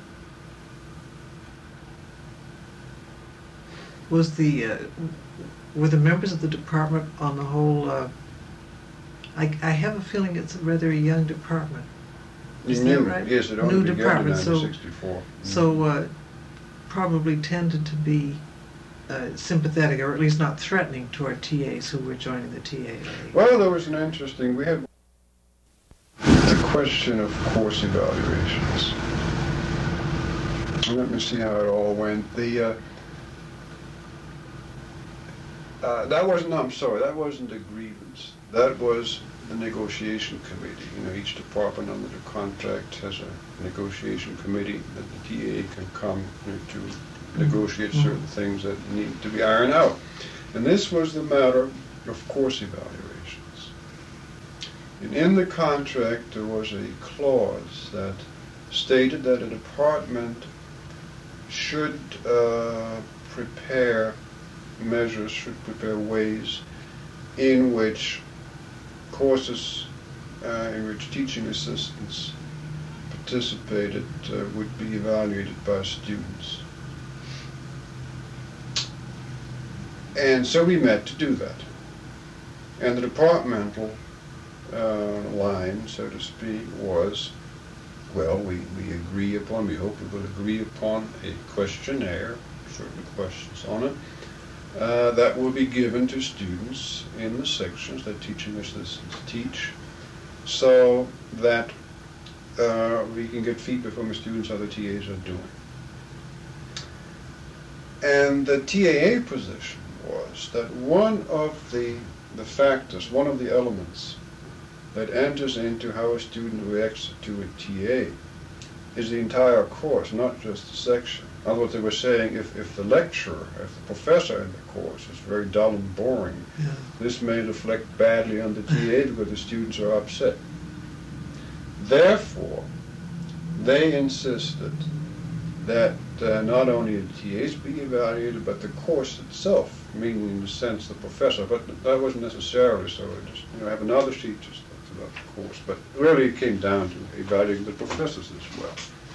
Were the members of the department on the whole, I have a feeling it's rather a young department. Is that right? Yes, it only began in 1964. So probably tended to be sympathetic, or at least not threatening, toward TAs who were joining the TAA. Well, there was we had a question of course evaluations. Let me see how it all went. That wasn't a grievance. That was the negotiation committee. Each department under the contract has a negotiation committee that the TA can come to negotiate certain things that need to be ironed out. And this was the matter of course evaluations. And in the contract there was a clause that stated that a department should prepare ways in which courses in which teaching assistants participated would be evaluated by students. And so we met to do that. And the departmental line, so to speak, was, well, we hope we will agree upon a questionnaire, certain questions on it, that will be given to students in the sections that teaching assistants teach, so that we can get feedback from the students how the TAs are doing. And the TAA position was that one of the factors, one of the elements that enters into how a student reacts to a TA is the entire course, not just the section. In other words, they were saying if the lecturer, if the professor in the course is very dull and boring, this may reflect badly on the TA because the students are upset. Therefore, they insisted that not only the TAs be evaluated, but the course itself, meaning in the sense the professor, but that wasn't necessarily so. It just, have another sheet just about the course, but really it came down to evaluating the professors as well.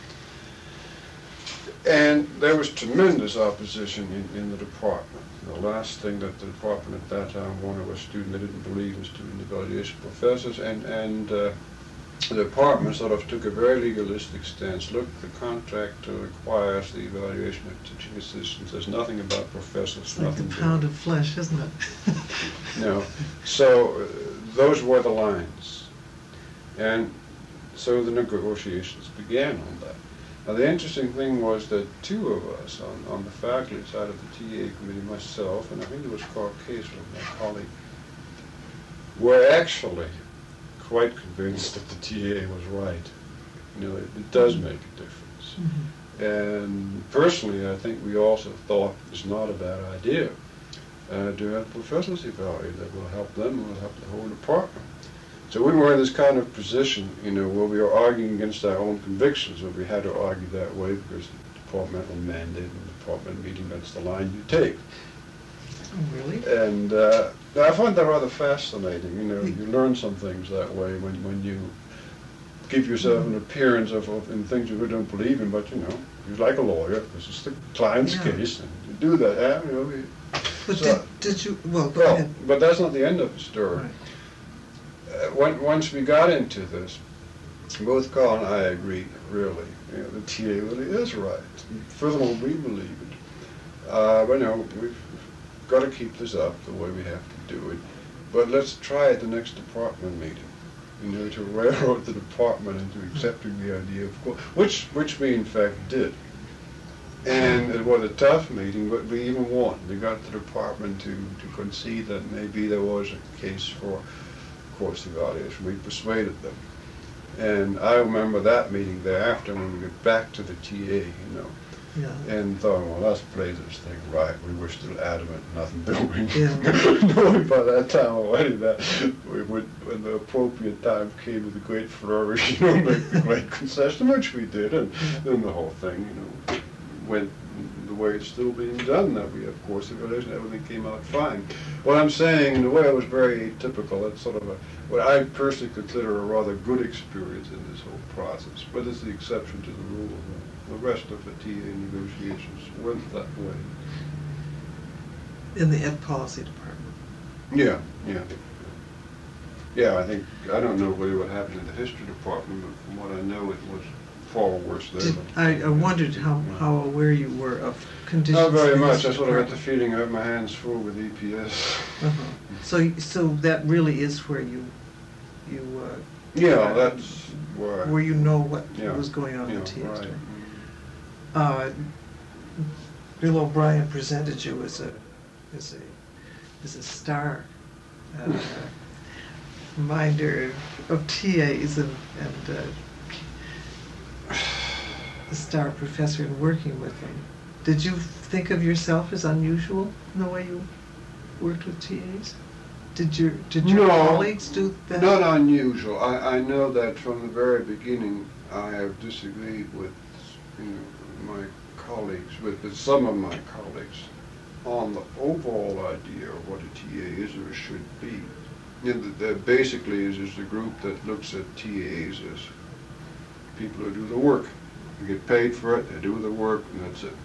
And there was tremendous opposition in the department. The last thing that the department at that time wanted was students that didn't believe in student evaluation professors, and the department sort of took a very legalistic stance. Look, the contract requires the evaluation of teaching assistants. There's nothing about professors. It's like the pound of flesh, isn't it? No. So those were the lines. And so the negotiations began on that. Now the interesting thing was that two of us on the faculty side of the TA committee, myself, and I think it was Carl Kaiser, my colleague, were actually quite convinced that the TA was right. It does make a difference. And personally, I think we also thought it's not a bad idea to have professors evaluated. That will help them, will help the whole department. So we were in this kind of position, where we were arguing against our own convictions, where we had to argue that way because the departmental mandate and the department meeting, that's the line you take. Oh, really? And I find that rather fascinating. You learn some things that way when you give yourself an appearance in things you really don't believe in, but you're like a lawyer. This is the client's case, and you do that. But so, did you? Well, go ahead. But that's not the end of the story. Right. Once we got into this, both Carl and I agreed, really, the TA really is right. Furthermore, we believe it. But we've got to keep this up the way we have to do it. But let's try at the next department meeting. To railroad the department into accepting the idea of course, which we in fact did. And it was a tough meeting, but we even won. We got the department to concede that maybe there was a case for course evaluation. We persuaded them. And I remember that meeting thereafter when we got back to the TA, and thought, well, let's play this thing right. We were still adamant, nothing doing. Knowing by that time already that we would, when the appropriate time came with a great flourish, make the great concession, which we did, and then the whole thing, went the way it's still being done. That we, of course, evaluation, everything came out fine. What I'm saying, in a way, it was very atypical. It's sort of what I personally consider a rather good experience in this whole process, but it's the exception to the rule. The rest of the TA negotiations weren't that way. In the Ed Policy Department. Yeah, I don't know really what happened in the History Department, but from what I know, it was far worse there. I wondered how aware you were of conditions. Not very much. I sort of got the feeling I had my hands full with EPS. So that really is where you that's where what was going on in the TA. Right. Bill O'Brien presented you as a star minder of TAs and the star professor and working with them. Did you think of yourself as unusual in the way you worked with TAs? Did your colleagues do that? Not unusual. I know that from the very beginning I have disagreed with my colleagues, with some of my colleagues, on the overall idea of what a TA is or should be. Basically is a group that looks at TAs as people who do the work. They get paid for it, they do the work, and that's it.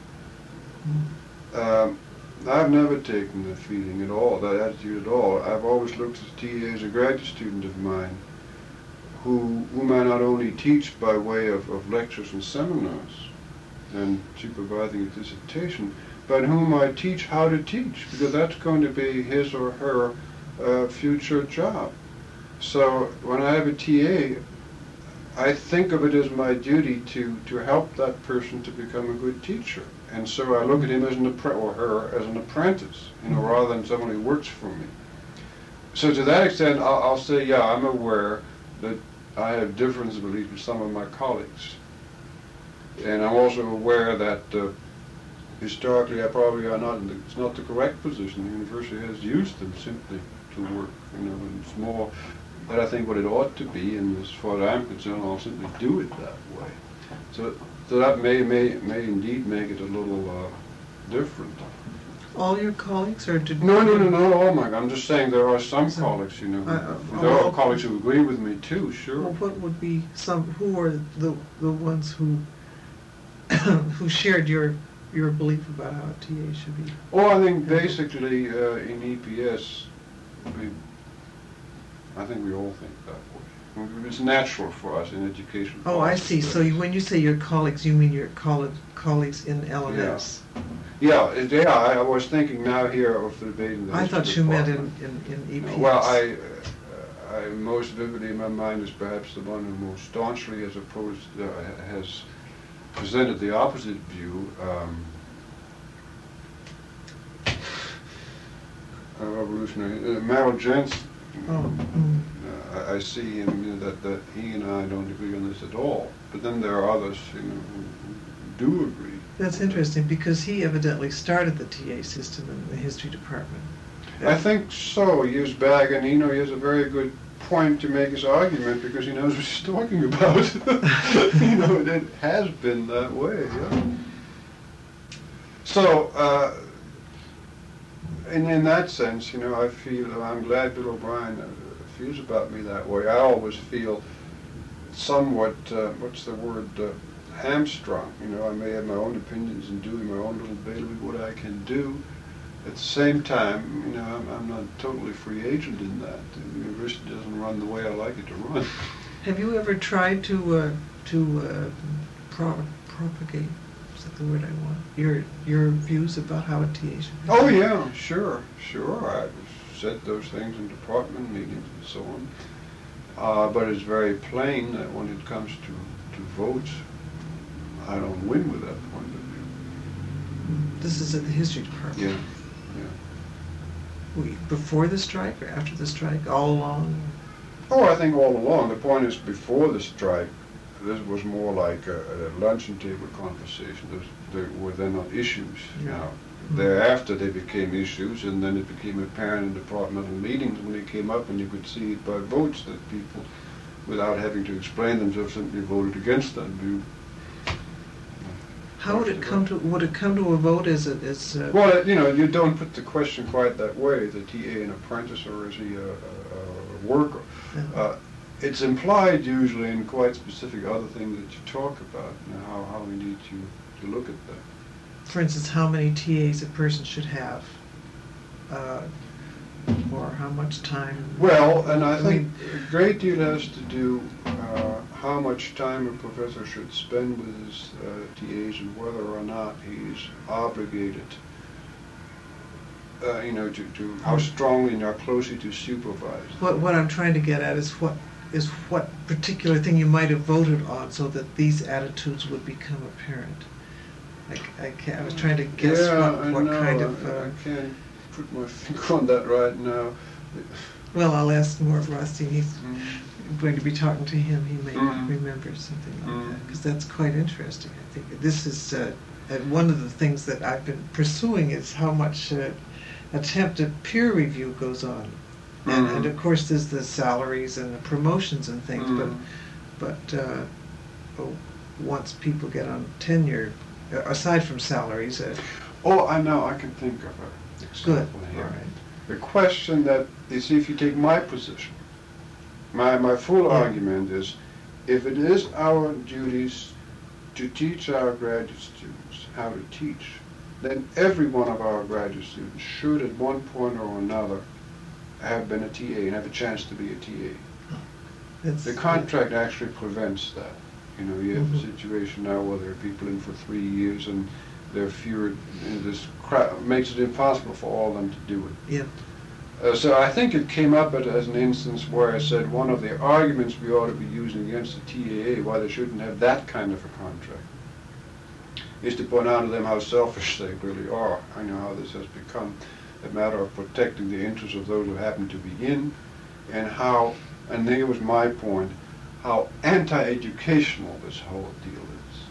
I've never taken that feeling at all, that attitude at all. I've always looked at TA as a graduate student of mine whom I not only teach by way of lectures and seminars and supervising a dissertation, but whom I teach how to teach, because that's going to be his or her future job. So when I have a TA, I think of it as my duty to help that person to become a good teacher. And so I look at him as or her as an apprentice, rather than someone who works for me. So to that extent, I'll say, yeah, I'm aware that I have difference of belief with some of my colleagues. And I'm also aware that historically I probably are not, it's not the correct position. The university has used them simply to work, and it's more that I think what it ought to be, and as far as I'm concerned, I'll simply do it that way. So that may indeed make it a little different. All your colleagues, or did No, oh my God, I'm just saying there are some colleagues, there are colleagues who agree with me too, sure. Well, what would be who are the ones who who shared your belief about how a TA should be? Well, I think basically in EPS, I think we all think that way. It's natural for us in education. Oh, I see. So when you say your colleagues, you mean your colleagues in LMS? Yeah, I was thinking now here of the debate in the I thought you meant in EPS. Well, I most vividly in my mind is perhaps the one who most staunchly, as opposed has presented the opposite view. Revolutionary Merrill Jensen. I see him that he and I don't agree on this at all. But then there are others who do agree. That's interesting because he evidently started the TA system in the history department. I think so, years back, and he has a very good point to make his argument because he knows what he's talking about. It has been that way. Yeah. So, in that sense, I feel I'm glad Bill O'Brien feels about me that way. I always feel somewhat, what's the word, hamstrung. I may have my own opinions and doing my own little bailiwick what I can do. At the same time, I'm not totally free agent in that. The university doesn't run the way I like it to run. Have you ever tried to propagate? Is that the word I want? Your views about how a TA should be? Oh yeah, sure. I've said those things in department meetings and so on. But it's very plain that when it comes to votes, I don't win with that point of view. This is at the history department. Yeah. Before the strike or after the strike? All along? Oh, I think all along. The point is, before the strike, this was more like a luncheon table conversation. There were then not issues. Yeah. Now, thereafter they became issues, and then it became apparent in departmental meetings when they came up, and you could see it by votes that people, without having to explain themselves, simply voted against that view. How would it come to? Would it come to a vote as? Well, you don't put the question quite that way. The TA an apprentice or is he a worker? It's implied usually in quite specific other things that you talk about. How we need to look at that. For instance, how many TAs a person should have, or how much time. Well, and I think a great deal has to do how much time a professor should spend with his TAs and whether or not he's obligated, to how strongly and how closely to supervise. What I'm trying to get at is what particular thing you might have voted on so that these attitudes would become apparent. I was trying to guess what kind of... I can't put my finger on that right now. Well, I'll ask more of Rusty. He's going to be talking to him. He may remember something like that, because that's quite interesting. I think this is one of the things that I've been pursuing is how much attempted peer review goes on. And of course there's the salaries and the promotions and things, but once people get on tenure, aside from salaries... I know, I can think of an example here. All right. The question that, you see, if you take my position, my full argument is, if it is our duties to teach our graduate students how to teach, then every one of our graduate students should at one point or another have been a TA and have a chance to be a TA. The contract actually prevents that. You have a situation now where there are people in for 3 years and there are fewer, this makes it impossible for all of them to do it. Yeah. So I think it came up as an instance where I said one of the arguments we ought to be using against the TAA, why they shouldn't have that kind of a contract, is to point out to them how selfish they really are. I know how this has become a matter of protecting the interests of those who happen to be in, and how, and here was my point, how anti-educational this whole deal is.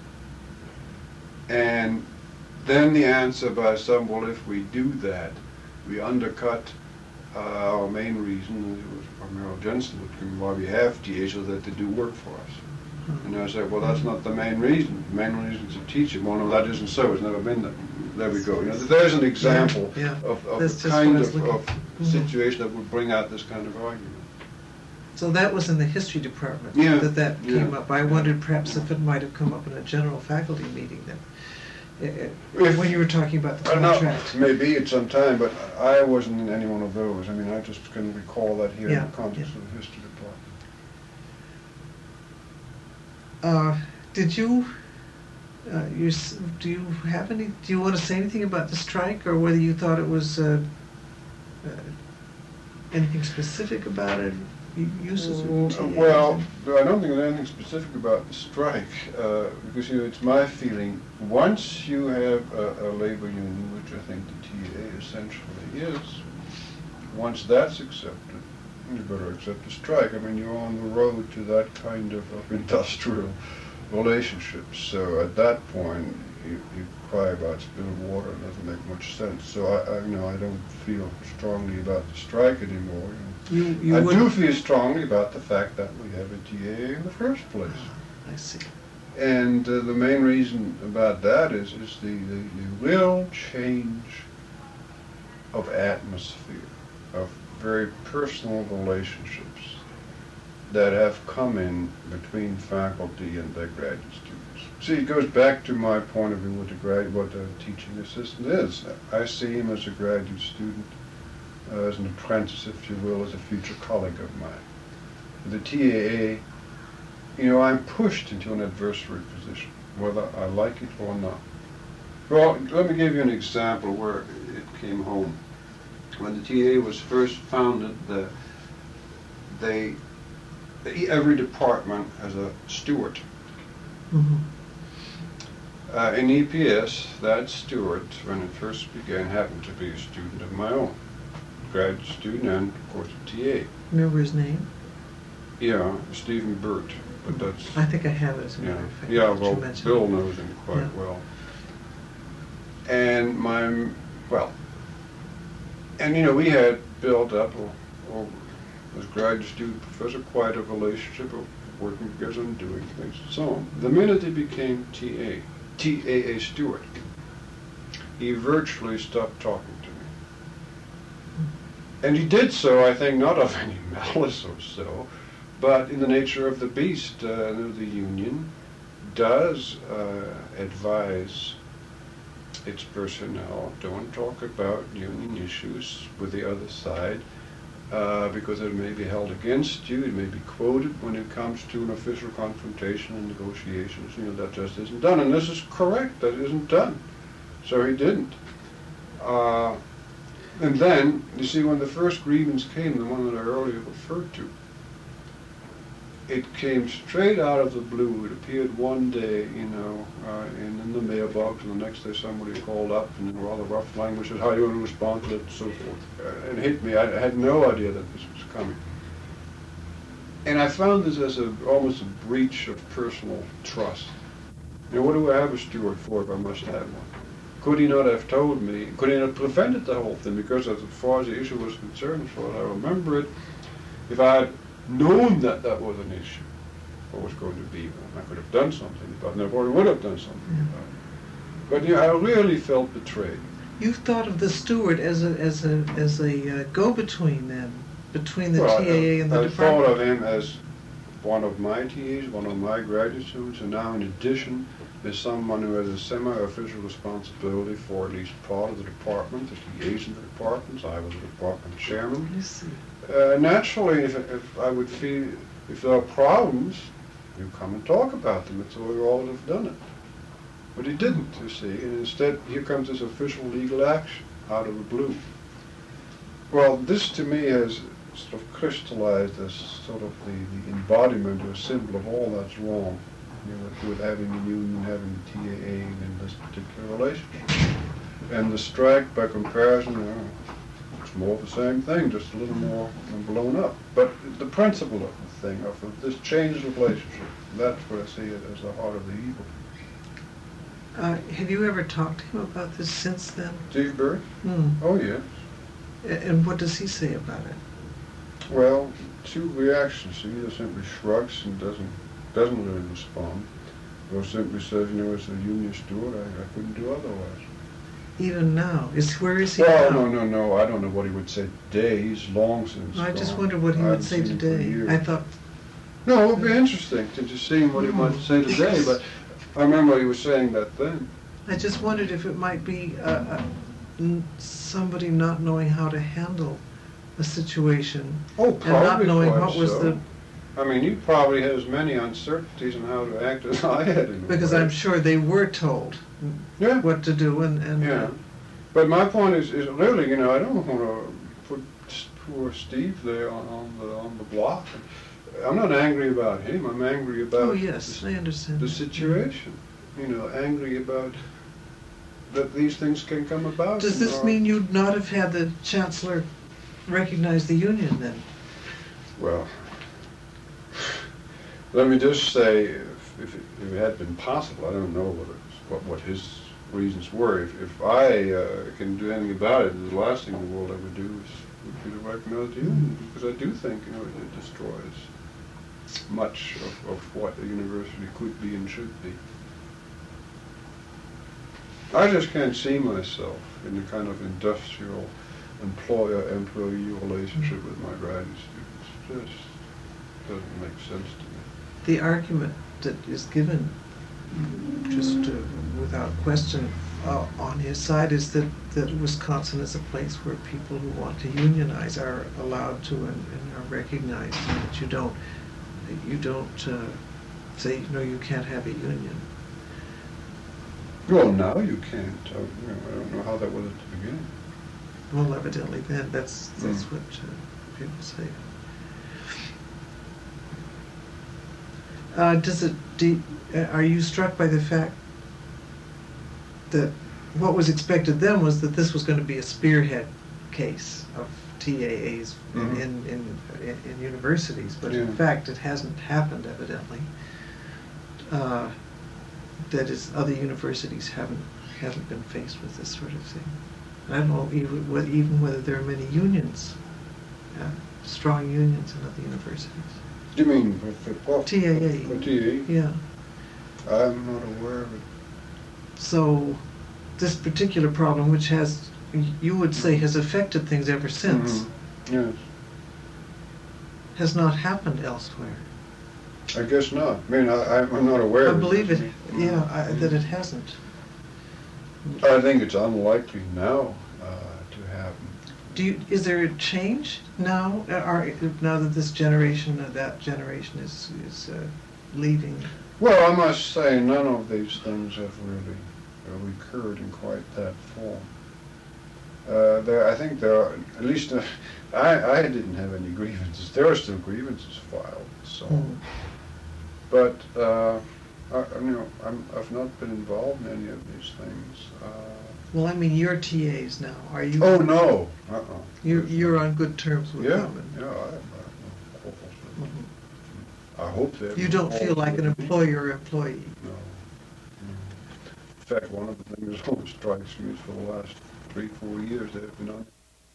And then the answer by some, well, if we do that, we undercut our main reason, it was Merrill Jensen, why we have TAs, so that they do work for us. And I said, well, that's not the main reason. The main reason is to teach them. Well, no, that isn't so. It's never been that. There we go. There's an example of the kind of situation that would bring out this kind of argument. So that was in the history department that came up. I wondered perhaps if it might have come up in a general faculty meeting then, when you were talking about the contract. Maybe at some time, but I wasn't in any one of those. I mean, I just couldn't recall that here in the context of the history department. Did you, do you want to say anything about the strike, or whether you thought it was anything specific about it? Uses well, I don't think there's anything specific about the strike, because it's my feeling, once you have a labor union, which I think the TA essentially is, once that's accepted, you better accept the strike. I mean, you're on the road to that kind of industrial relationships. So at that point, you cry about spilled water. It doesn't make much sense. So I don't feel strongly about the strike anymore. I do feel strongly about the fact that we have a TAA in the first place. I see. And the main reason about that is the real change of atmosphere, of very personal relationships that have come in between faculty and their graduate students. See, it goes back to my point of view what a teaching assistant is. I see him as a graduate student, as an apprentice, if you will, as a future colleague of mine. The TAA, I'm pushed into an adversary position, whether I like it or not. Well, let me give you an example where it came home. When the TAA was first founded, every department has a steward. Mm-hmm. In EPS, that steward, when it first began, happened to be a student of my own, graduate student, and of course a TA. Remember his name? Yeah, Stephen Burt, but that's... I think I have it as a matter of fact. Yeah, well, Bill knows him quite well. And we had built up, as graduate student professor, quite a relationship of working together and doing things and so on. The minute he became TAA steward, he virtually stopped talking to me. And he did so, I think, not of any malice or so, but in the nature of the beast. The union does advise its personnel, don't talk about union issues with the other side, because it may be held against you, it may be quoted when it comes to an official confrontation and negotiations. That just isn't done. And this is correct, that isn't done. So he didn't. And then, you see, when the first grievance came, the one that I earlier referred to, it came straight out of the blue. It appeared one day, in the mailbox, and the next day somebody called up in rather rough language, said, how are you going to respond to it, and so forth. And it hit me. I had no idea that this was coming. And I found this as almost a breach of personal trust. What do I have a steward for if I must have one? Could he not have told me, could he not have prevented the whole thing? Because as far as the issue was concerned, as far as I remember it, if I had known that that was an issue, or was going to be, I could have done something about it, and I probably would have done something about it. But I really felt betrayed. You thought of the steward as a go-between then, between the TAA and the department? I thought of him as one of my TAs, one of my graduate students, and now in addition as someone who has a semi-official responsibility for at least part of the department, the TAs in the departments. I was the department chairman. I see. Naturally, if I would feel, if there are problems, you come and talk about them. It's all you all would have done it. But he didn't, you see, and instead here comes this official legal action out of the blue. Well, this to me has sort of crystallized as sort of the embodiment or symbol of all that's wrong, with having the union, having the TAA in this particular relationship. And the strike, by comparison, it's more of the same thing, just a little more blown up. But the principle of the thing, of this changed relationship, that's what I see it as the heart of the evil. Have you ever talked to him about this since then? Steve Burt? Oh, yes. And what does he say about it? Well, two reactions. He either simply shrugs and doesn't really respond, or simply says, as a union steward, I couldn't do otherwise. Even now? Where is he now? now? No, I don't know what he would say today. He's long since I just gone. wondered what he would say today. I thought... No, it would be interesting to just see what he might say today, but I remember he was saying that then. I just wondered if it might be somebody not knowing how to handle a situation. Oh, probably. And not knowing what was the... I mean, he probably has many uncertainties in how to act as I had. Because I'm sure they were told what to do, and yeah. But my point is really, I don't want to put poor Steve there on the block. I'm not angry about him. I'm angry about I understand the situation. Angry about that these things can come about. Does this mean you'd not have had the chancellor recognize the union then? Well, let me just say, if it had been possible, I don't know what his reasons were. If I can do anything about it, the last thing the world ever do would be to wipe them out of the union, because I do think it destroys much of what a university could be and should be. I just can't see myself in the kind of industrial employer-employee relationship with my graduate students. It just doesn't make sense to me. The argument that is given, just without question, on his side is that Wisconsin is a place where people who want to unionize are allowed to and are recognized, and that you don't say, no, you can't have a union. Well, now you can't. I don't know how that was at the beginning. Well, evidently then, that's what people say. Are you struck by the fact that what was expected then was that this was going to be a spearhead case of TAAs in universities, but in fact it hasn't happened, evidently. That is, other universities haven't been faced with this sort of thing. I don't know even whether there are many unions, strong unions in other universities. Do you mean for TAA? For TAA? Yeah. I'm not aware of it. So this particular problem, which has, you would say, has affected things ever since, yes, has not happened elsewhere. I guess not. I mean, I'm not aware of it. I believe it, that it hasn't. I think it's unlikely now to happen. Is there a change now? Now that this generation or that generation is leaving? Well, I must say none of these things have really recurred in quite that form. I think there are, at least I didn't have any grievances. There are still grievances filed, so. But I've not been involved in any of these things. Well, I mean, you're TAs now. Are you? Oh no. You're on good terms with them. Yeah, I have no quarrels with them. I hope that. You don't feel like an employer-employee. No. In fact, one of the things that always strikes me is for the last 3-4 years they've been on.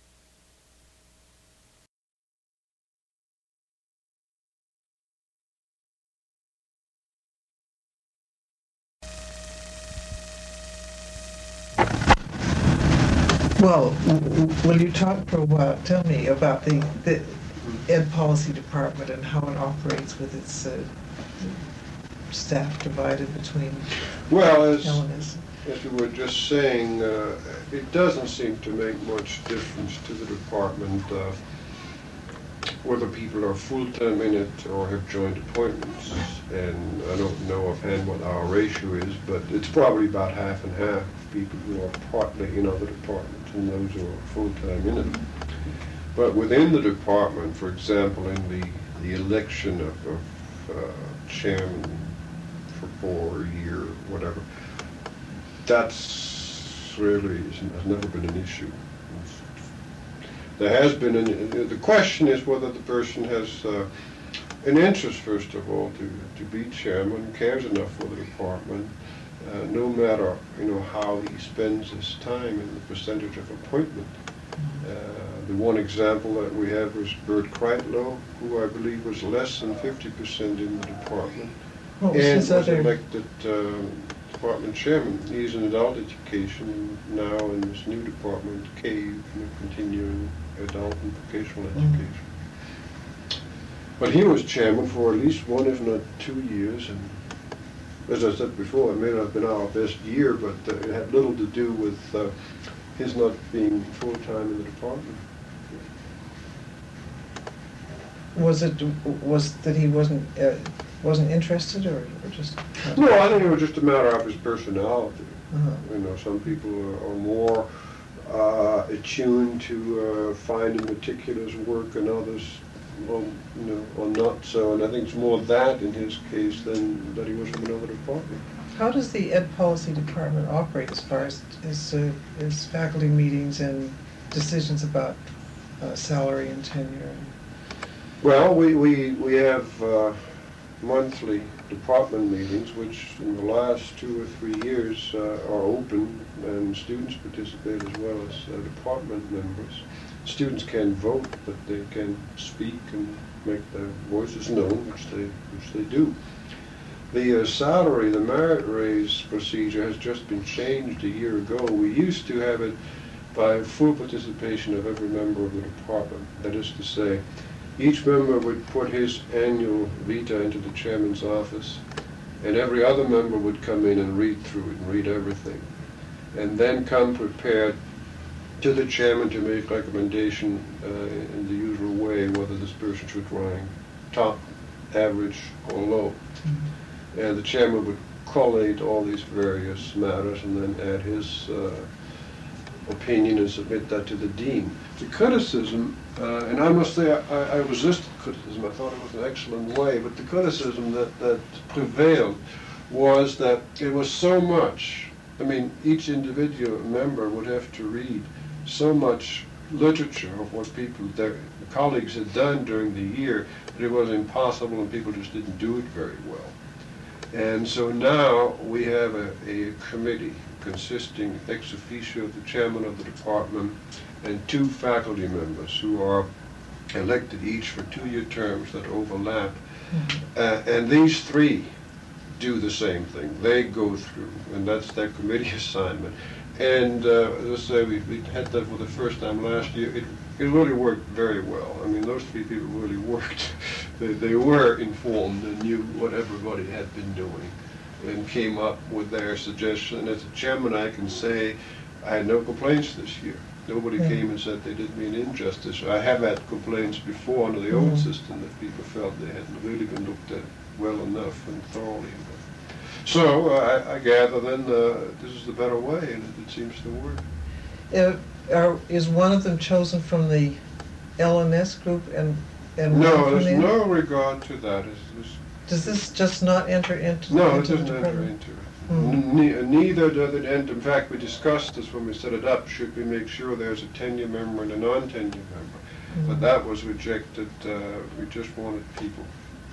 Well, will you talk for a while? Tell me about the Ed Policy Department and how it operates with its staff divided between elements. As we were just saying, it doesn't seem to make much difference to the department whether people are full-time in it or have joint appointments. And I don't know offhand what our ratio is, but it's probably about half and half people who are partly in other departments and those who are full-time in it. But within the department, for example, in the election of chairman for 4 years, whatever, that's really has never been an issue. There has been the question is whether the person has an interest, first of all, to be chairman, cares enough for the department, no matter how he spends his time and the percentage of appointment. The one example that we have was Bert Kreitlow, who I believe was less than 50% in the department, and was elected department chairman. He's in adult education now in this new department, CAVE, continuing adult and vocational education. But he was chairman for at least 1, if not 2 years, and as I said before, it may not have been our best year, but it had little to do with his not being full-time in the department. Was that he wasn't interested, or just? No, I think it was just a matter of his personality. Some people are more attuned to finding meticulous work, and others are not so. And I think it's more that in his case than that he was from another department. How does the Ed Policy Department operate as far as faculty meetings and decisions about salary and tenure? Well, we have monthly department meetings, which in the last 2 or 3 years are open, and students participate as well as department members. Students can vote, but they can speak and make their voices known, which they do. The salary, the merit raise procedure has just been changed a year ago. We used to have it by full participation of every member of the department. That is to say, each member would put his annual vita into the chairman's office, and every other member would come in and read through it and read everything, and then come prepared to the chairman to make recommendation in the usual way, whether this person should rank top, average, or low. And the chairman would collate all these various matters and then add his opinion and submit that to the dean. The criticism, and I must say I resisted criticism, I thought it was an excellent way, but the criticism that prevailed was that it was so much. I mean, each individual member would have to read so much literature of what their colleagues had done during the year that it was impossible, and people just didn't do it very well. And so now we have a committee consisting ex officio of the chairman of the department and 2 faculty members who are elected each for 2-year terms that overlap. And these 3 do the same thing. They go through, and that's their committee assignment. And as I say, we had that for the first time last year. It really worked very well. I mean, those 3 people really worked. They were informed and knew what everybody had been doing and came up with their suggestion. And as a chairman, I can say I had no complaints this year. Nobody came and said they did me an injustice. I have had complaints before under the old system that people felt they hadn't really been looked at well enough and thoroughly enough. So I gather then this is the better way, and it seems to work. Is one of them chosen from the LNS group and no, there's no regard to that. Does this just not enter into? No, it doesn't enter into it. Neither does it enter. In fact, we discussed this when we set it up. Should we make sure there's a tenure member and a non-tenure member? But that was rejected. We just wanted people.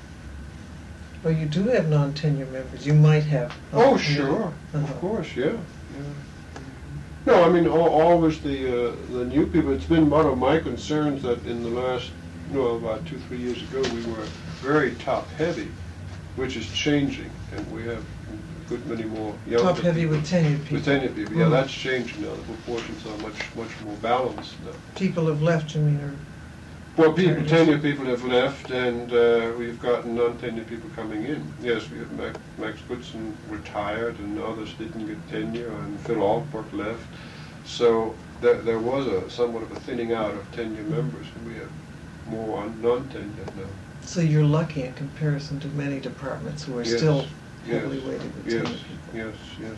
Well, you do have non-tenure members. You might have. Oh, sure. Of course, yeah. No, I mean, always the new people. It's been one of my concerns that in the last, about 2-3 years ago, we were very top-heavy, which is changing, and we have a good many more young top-heavy with tenured people. With tenured people, yeah, that's changing now. The proportions are much more balanced now. People have left, you mean, or? Well, tenured people have left, and we've gotten non-tenured people coming in. Yes, we have Max Goodson retired, and others didn't get tenure, and Phil Albert left. So there was somewhat of a thinning out of tenure members, and we have more non-tenured now. So you're lucky in comparison to many departments who are still heavily weighted with tenured people. Yes.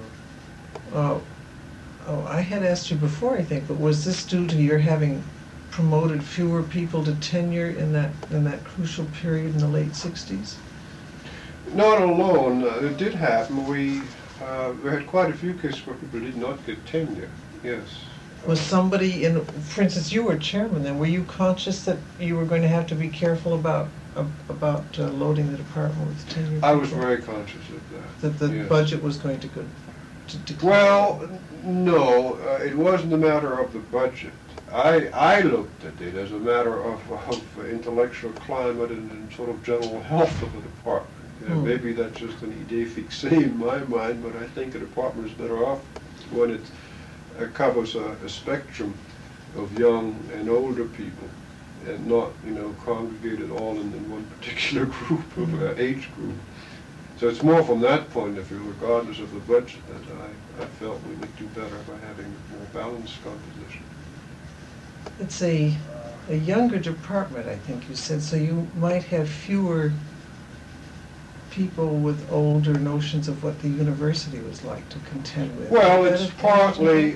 I had asked you before, I think, but was this due to your having promoted fewer people to tenure in that crucial period in the late 60s? Not alone. It did happen. We had quite a few cases where people did not get tenure. Yes. Was somebody for instance, you were chairman then, were you conscious that you were going to have to be careful about loading the department with tenure people? I was very conscious of that. That the budget was going to go to decline? Well, no, it wasn't a matter of the budget. I looked at it as a matter of intellectual climate and sort of general health of the department. Maybe that's just an idée fixée in my mind, but I think a department is better off when it covers a spectrum of young and older people, and not, congregated all in one particular group of age group. So it's more from that point of view, regardless of the budget, that I felt we would do better by having a more balanced composition. It's a younger department, I think you said, so you might have fewer people with older notions of what the university was like to contend with. Well, it's partly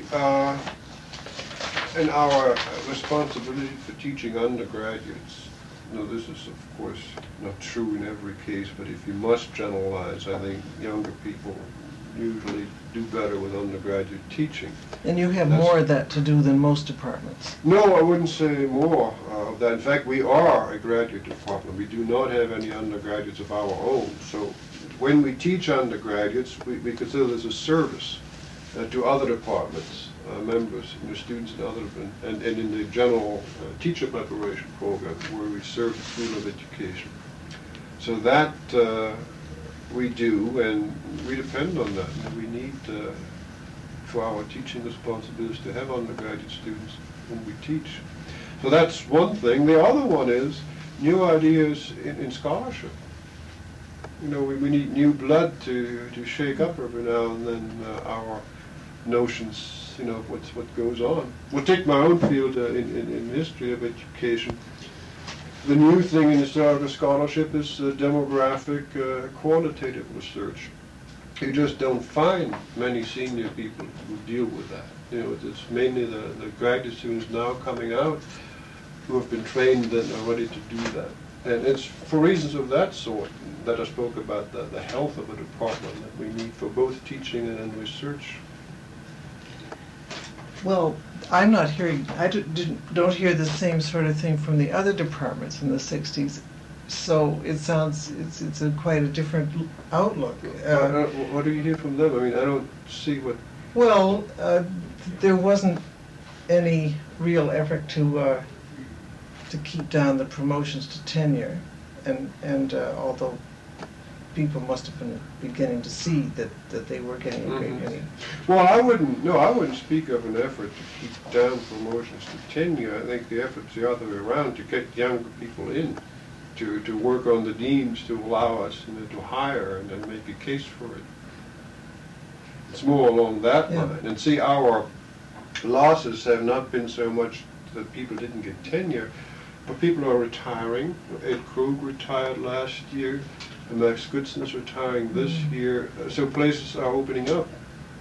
in our responsibility for teaching undergraduates. This is, of course, not true in every case, but if you must generalize, I think younger people usually do better with undergraduate teaching. And you have That's- more of that to do than most departments. No, I wouldn't say more of that. In fact, we are a graduate department. We do not have any undergraduates of our own. So when we teach undergraduates, we consider this a service to other departments, members, students in other, and in the general teacher preparation program where we serve the School of Education. So that we do, and we depend on that. And we need, for our teaching responsibilities, to have undergraduate students when we teach. So that's one thing. The other one is new ideas in scholarship. You know, we need new blood to shake up every now and then our notions, you know, of what goes on. We'll take my own field in history of education. The new thing in the scholarship is demographic qualitative research. You just don't find many senior people who deal with that. You know, it's mainly the graduate students now coming out who have been trained and are ready to do that. And it's for reasons of that sort that I spoke about the health of a department that we need for both teaching and research. Well, I'm not hearing, I don't hear the same sort of thing from the other departments in the 60s. So it sounds, it's quite a different outlook. What do you hear from them? I mean, I don't see what... Well, there wasn't any real effort to keep down the promotions to tenure, and although people must have been beginning to see that they were getting a great many. Well, I wouldn't speak of an effort to keep down promotions to tenure. I think the effort's the other way around, to get younger people in, to work on the deans to allow us, you know, to hire and then make a case for it. It's more along that line. And see, our losses have not been so much that people didn't get tenure, but people are retiring. Ed Krug retired last year, and Max Goodson's retiring this year. So places are opening up.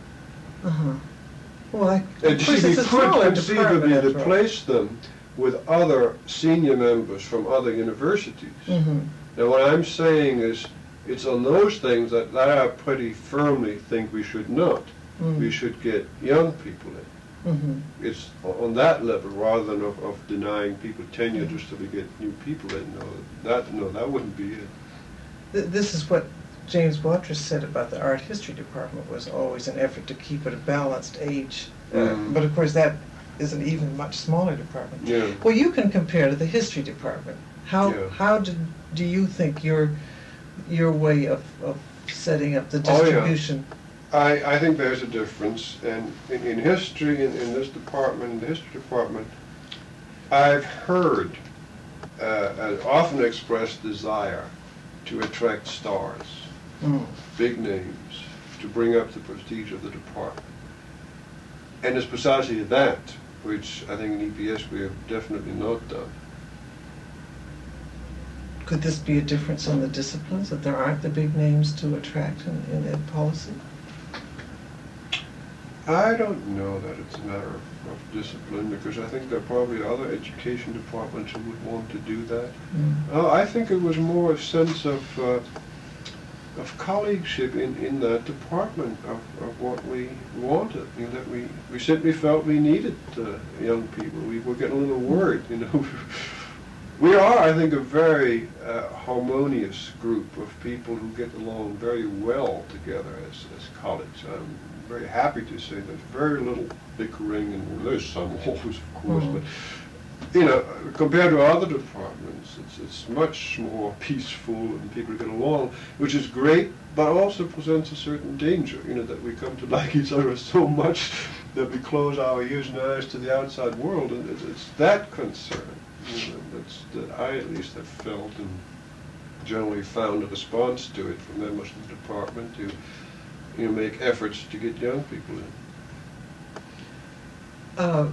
Well, And we could conceivably replace them with other senior members from other universities. Now, what I'm saying is, it's on those things that I pretty firmly think we should not. We should get young people in. It's on that level rather than of denying people tenure just so we get new people in. No, that wouldn't be it. This is what James Watrous said about the art history department, was always an effort to keep it a balanced age. But of course that is an even much smaller department. Yeah. Well, you can compare to the history department. How do you think your way of setting up the distribution? I think there's a difference, and in history, in this department, in the history department, I've heard an often expressed desire to attract stars, big names, to bring up the prestige of the department. And it's precisely that which I think in EPS we have definitely not done. Could this be a difference in the disciplines, that there aren't the big names to attract in ed policy? I don't know that it's a matter of discipline, because I think there are probably other education departments who would want to do that. I think it was more a sense of colleagueship in that department, of what we wanted, you know, that we simply felt we needed young people. We were getting a little worried, you know. We are, I think, a very harmonious group of people who get along very well together as colleagues. I'm very happy to say there's very little bickering, and there's some always, of course, but you know, compared to other departments, it's much more peaceful and people get along, which is great, but also presents a certain danger, you know, that we come to like each other so much that we close our ears and eyes to the outside world, and it's that concern, you know, that I at least have felt and generally found a response to it from members of the department to, you know, make efforts to get young people in.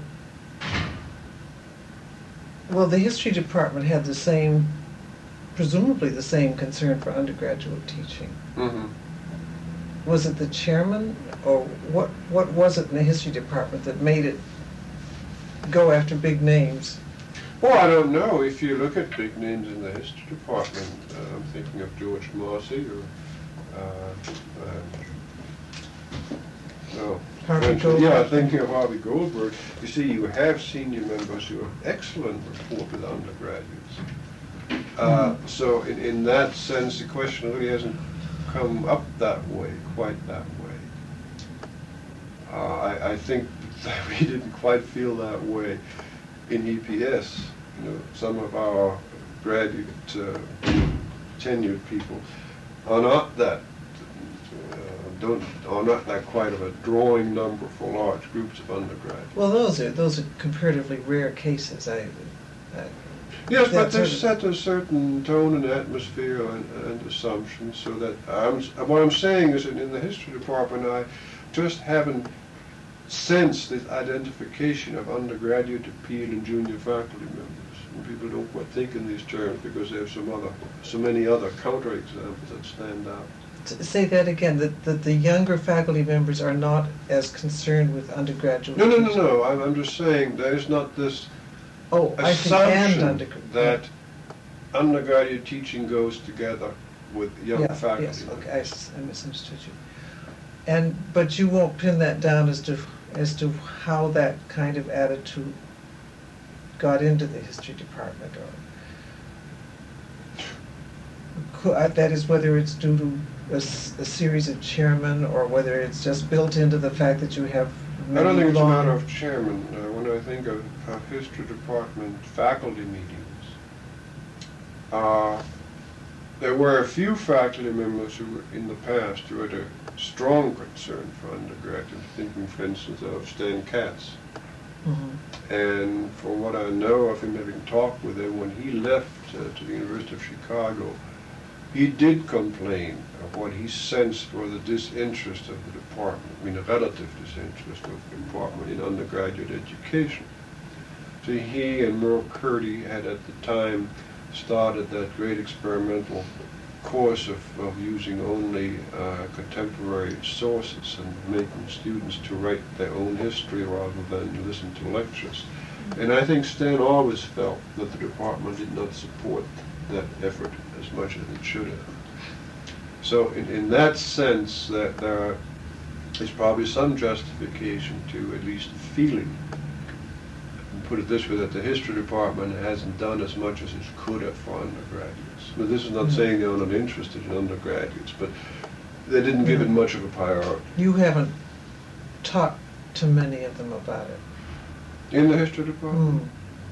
Well, the history department had the same, presumably the same concern for undergraduate teaching. Was it the chairman, or what was it in the history department that made it go after big names? Well, I don't know. If you look at big names in the history department, I'm thinking of George Marcy or No. Harvey Goldberg. Yeah, thinking of Harvey Goldberg, you see, you have senior members who have excellent rapport with undergraduates. So in that sense, the question really hasn't come up that way, quite that way. I think that we didn't quite feel that way in EPS. You know, some of our graduate tenured people are not that are not that quite of a drawing number for large groups of undergraduates. Well, those are comparatively rare cases. Yes, but they set a certain tone and atmosphere and assumptions, so that what I'm saying is that in the history department, I just haven't sensed this identification of undergraduate appeal and junior faculty members. And people don't quite think in these terms because they have so many other counterexamples that stand out. Say that again, that the younger faculty members are not as concerned with undergraduate No. teaching. I'm just saying there is not this assumption that undergraduate teaching goes together with young faculty. Yes, okay, I misunderstood you. But you won't pin that down as to how that kind of attitude got into the history department, or that is whether it's due to a series of chairmen, or whether it's just built into the fact that you have I don't think it's a matter of chairman. When I think of history department faculty meetings, there were a few faculty members who, in the past, who had a strong concern for undergraduates, thinking, for instance, of Stan Katz. Mm-hmm. And from what I know of him, having talked with him, when he left to the University of Chicago, he did complain of what he sensed were the disinterest of the department, I mean a relative disinterest of the department in undergraduate education. So he and Merle Curdy had at the time started that great experimental course of using only contemporary sources and making students to write their own history rather than listen to lectures. And I think Stan always felt that the department did not support that effort as much as it should have. So in that sense, that there is probably some justification to at least feeling, and put it this way, that the history department hasn't done as much as it could have for undergraduates. But this is not saying they're not interested in undergraduates, but they didn't give it much of a priority. You haven't talked to many of them about it. In the history department?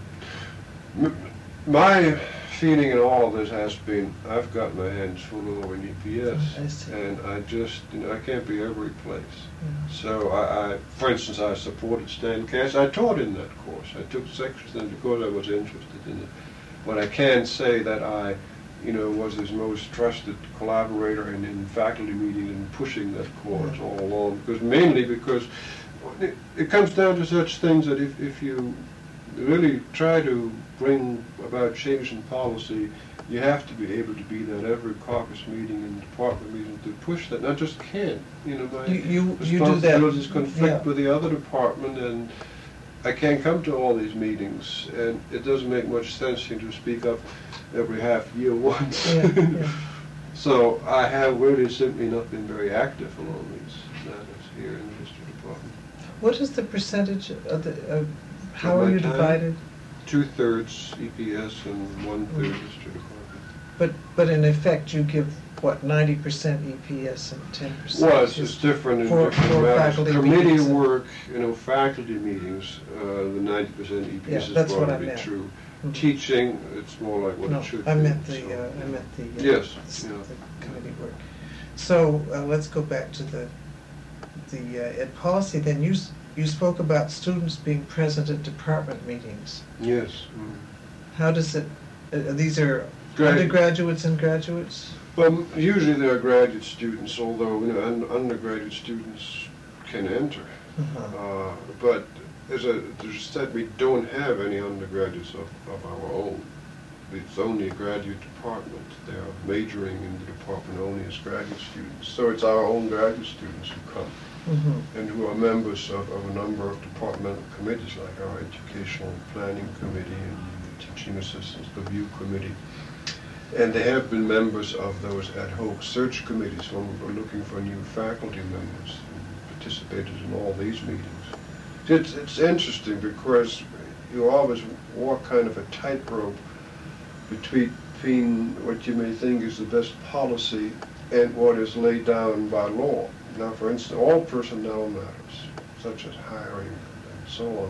My feeling in all of this has been, I've got my hands full over in EPS, and I just, I can't be every place. Yeah. So I, for instance, I supported Stan Katz. I taught in that course. I took sections in because I was interested in it. But I can say that I, was his most trusted collaborator in faculty meetings and pushing that course all along. Mainly because it comes down to such things that if you really try to bring about change in policy, you have to be able to be there at every caucus meeting and department meeting to push that. And I just can't. My you do responsibilities that. conflict with the other department, and I can't come to all these meetings, and it doesn't make much sense to speak up every half year once. So I have really simply not been very active along these matters here in the history department. What is the percentage of the, how are you divided? 2/3 EPS and 1/3 history department. But in effect you give, what, 90% EPS and 10%? Well, it's different in different matters. Faculty Committee meetings. work, faculty meetings, the 90% EPS is that's what I probably meant. true. Mm-hmm. Teaching, it's more like what it should be. I meant the yes, the committee work. So let's go back to the ed policy. Then you spoke about students being present at department meetings. Yes. How does it? These are undergraduates and graduates. Well, usually they are graduate students, although undergraduate students can enter. But as I said, we don't have any undergraduates of our own. It's only a graduate department. They are majoring in the department only as graduate students. So it's our own graduate students who come and who are members of a number of departmental committees, like our Educational Planning Committee and Teaching Assistants Review Committee. And they have been members of those ad hoc search committees when we were looking for new faculty members and participated in all these meetings. It's interesting because you always walk kind of a tightrope between what you may think is the best policy and what is laid down by law. Now, for instance, all personnel matters, such as hiring and so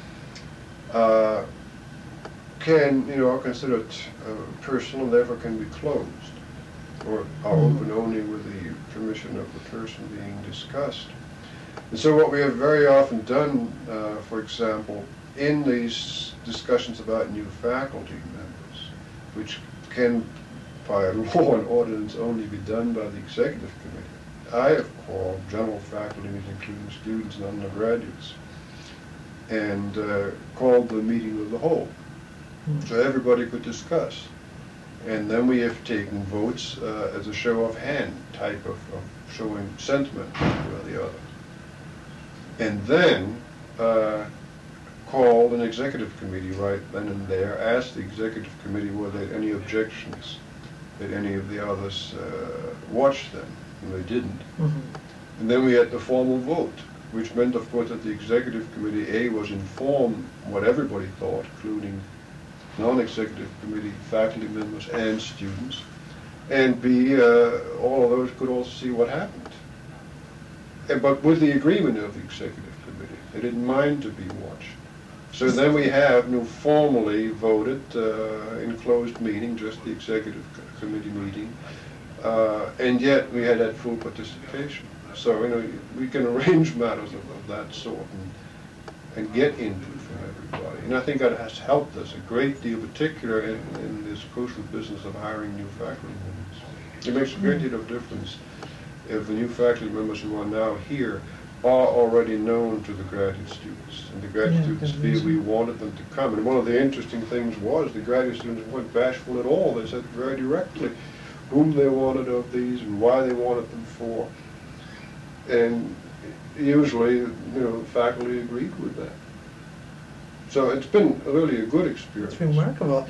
on, can, are considered personal and therefore can be closed or are open only with the permission of the person being discussed. And so what we have very often done, for example, in these discussions about new faculty members, which can by law and ordinance only be done by the executive committee, I have called general faculty meetings, including students and undergraduates, and called the meeting of the whole. So everybody could discuss. And then we have taken votes as a show of hand type of showing sentiment one or the other. And then called an executive committee right then and there, asked the executive committee whether they had any objections, that any of the others watched them, and they didn't. And then we had the formal vote, which meant, of course, that the executive committee, A, was informed what everybody thought, including non-executive committee faculty members and students, and B, all of those could also see what happened. But with the agreement of the executive committee, they didn't mind to be watched. So then we have formally voted in closed meeting, just the executive committee meeting, and yet we had that full participation. So we can arrange matters of that sort and get input from everybody. And I think that has helped us a great deal, particularly in this crucial business of hiring new faculty members. It makes a great deal of difference if the new faculty members who are now here are already known to the graduate students. And the graduate students feel we wanted them to come. And one of the interesting things was the graduate students weren't bashful at all. They said very directly whom they wanted of these and why they wanted them for. And usually, the faculty agreed with that. So it's been really a good experience. It's remarkable.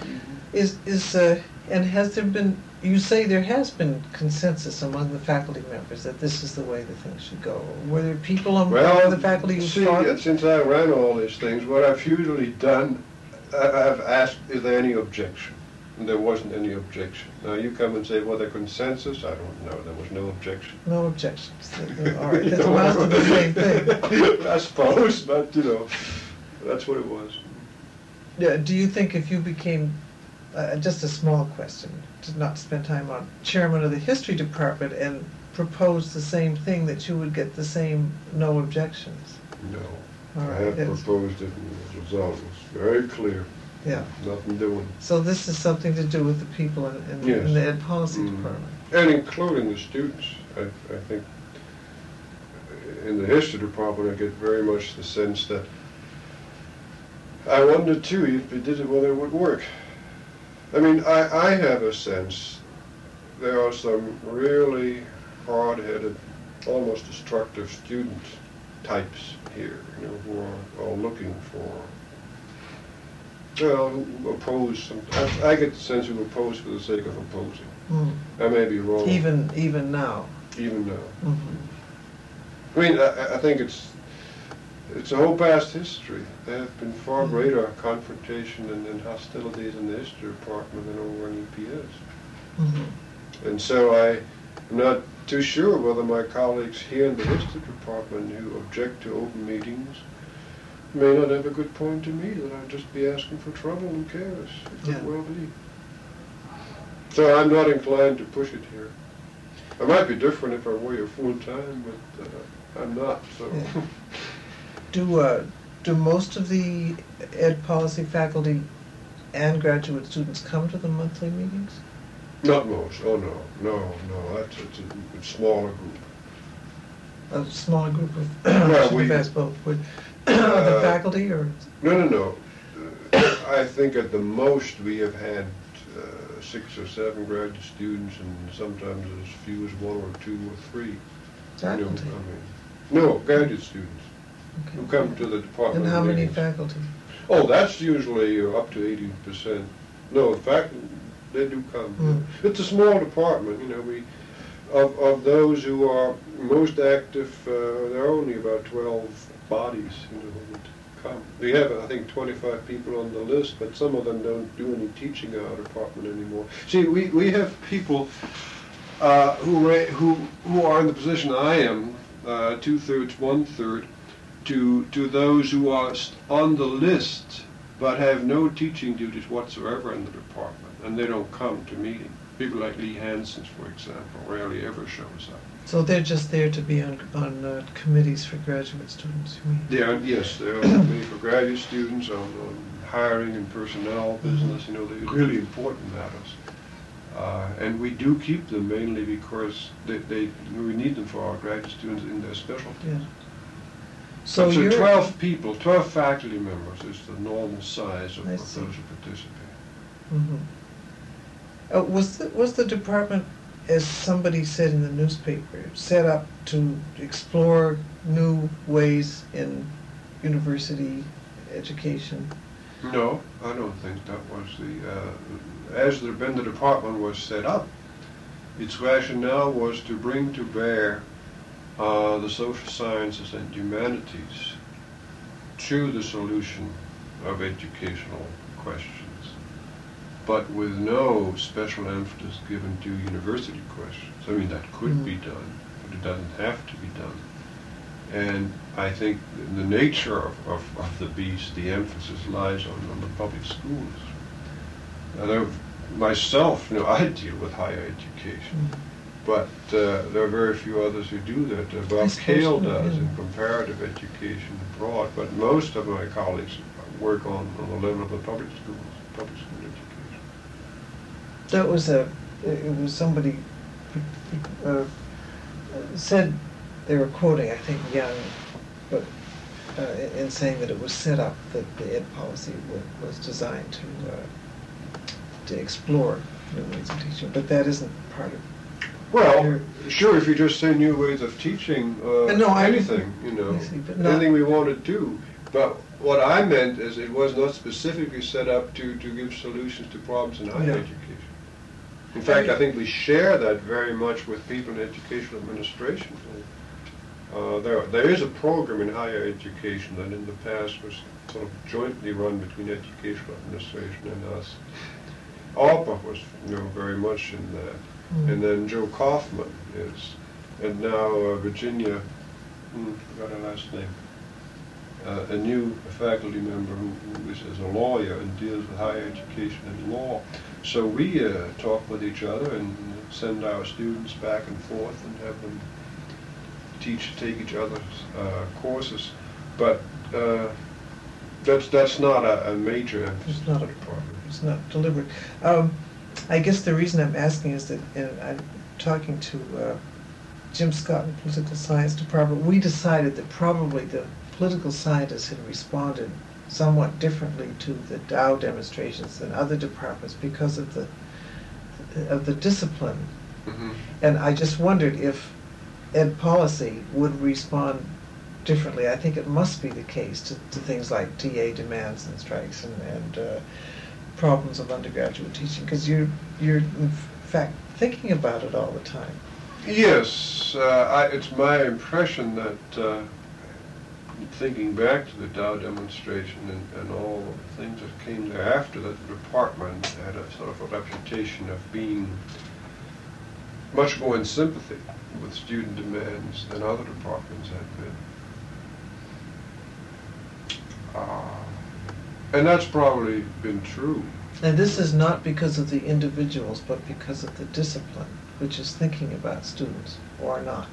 And has there been, you say there has been consensus among the faculty members that this is the way the things should go. Were there people among the faculty who thought? Since I ran all these things, what I've usually done, I've asked, is there any objection? And there wasn't any objection. Now you come and say, well, the consensus? I don't know. There was no objection. No objections. All right, that's amounts to the same thing. I suppose, but that's what it was. Yeah. Do you think if you became, just a small question, to not spend time on, chairman of the history department and proposed the same thing, that you would get the same no objections? No. All right, I have proposed it, and the result was very clear. Yeah. Nothing doing. So this is something to do with the people in the Ed Policy Department. And including the students. I think in the history department I get very much the sense that I wonder too if we did it whether it would work. I mean, I have a sense there are some really hard-headed, almost destructive student types here, who are all looking for, who oppose sometimes. I get the sense who oppose for the sake of opposing. I may be wrong. Even now. Even now. I mean, I think it's a whole past history. There have been far greater confrontation and hostilities in the history department than over in EPS. And so I'm not too sure whether my colleagues here in the history department who object to open meetings may not have a good point to me, that I'd just be asking for trouble and chaos. It could well be. So I'm not inclined to push it here. I might be different if I were here full time, but I'm not. So. Yeah. Do most of the Ed Policy faculty and graduate students come to the monthly meetings? Not most. Oh no. It's a smaller group. A smaller group of both. The faculty or? No. I think at the most we have had 6 or 7 graduate students, and sometimes as few as 1 or 2 or 3. Faculty? No, graduate students who come to the department. And how many faculty? Oh, that's usually up to 80%. No, in fact, They do come. It's a small department, you know. Of those who are most active, there are only about 12 bodies, you know, that come. We have, I think, 25 people on the list, but some of them don't do any teaching in our department anymore. See, we have people who are in the position I am, 2/3, 1/3, to those who are on the list but have no teaching duties whatsoever in the department, and they don't come to meetings. People like Lee Hansens, for example, rarely ever shows up. So they're just there to be on committees for graduate students, you mean? Yes, they're on the committee for graduate students, on hiring and personnel business, you know, they're really important matters. And we do keep them mainly because we need them for our graduate students in their specialty. Yeah. So 12 people, 12 faculty members is the normal size of those who participate. Mm-hmm. Was the department, as somebody said in the newspaper, set up to explore new ways in university education? No, I don't think that was as the department was set up, its rationale was to bring to bear the social sciences and humanities to the solution of educational questions, but with no special emphasis given to university questions. I mean, that could be done, but it doesn't have to be done. And I think in the nature of the beast, the emphasis lies on the public schools. Myself, you know, I deal with higher education, but there are very few others who do that. Bob Kale does in comparative education abroad, but most of my colleagues work on the level of the public schools, public school education. That was it was somebody said, they were quoting, I think, Young, but in saying that it was set up, that the ed policy was designed to explore new ways of teaching, but that isn't part of. Well, sure, if you just say new ways of teaching anything, you know, anything we want to do. But what I meant is it was not specifically set up to give solutions to problems in higher education. In fact, I think we share that very much with people in educational administration. There is a program in higher education that in the past was sort of jointly run between educational administration and us. ALPA was, you know, very much in that. And then Joe Kaufman is, and now Virginia, forgot her last name, a new faculty member who is a lawyer and deals with higher education and law. So we talk with each other and send our students back and forth and have them take each other's courses. But that's not a major emphasis. It's not a department. It's not deliberate. I guess the reason I'm asking is that I'm talking to Jim Scott in the Political Science Department. We decided that probably the political scientists had responded somewhat differently to the Dow demonstrations than other departments because of the discipline. And I just wondered if ed policy would respond differently. I think it must be the case to things like TA demands and strikes and problems of undergraduate teaching, because you're in fact thinking about it all the time. Yes, it's my impression that thinking back to the Dow demonstration and all the things that came thereafter, that the department had a sort of a reputation of being much more in sympathy with student demands than other departments had been. And that's probably been true. And this is not because of the individuals, but because of the discipline, which is thinking about students, or not.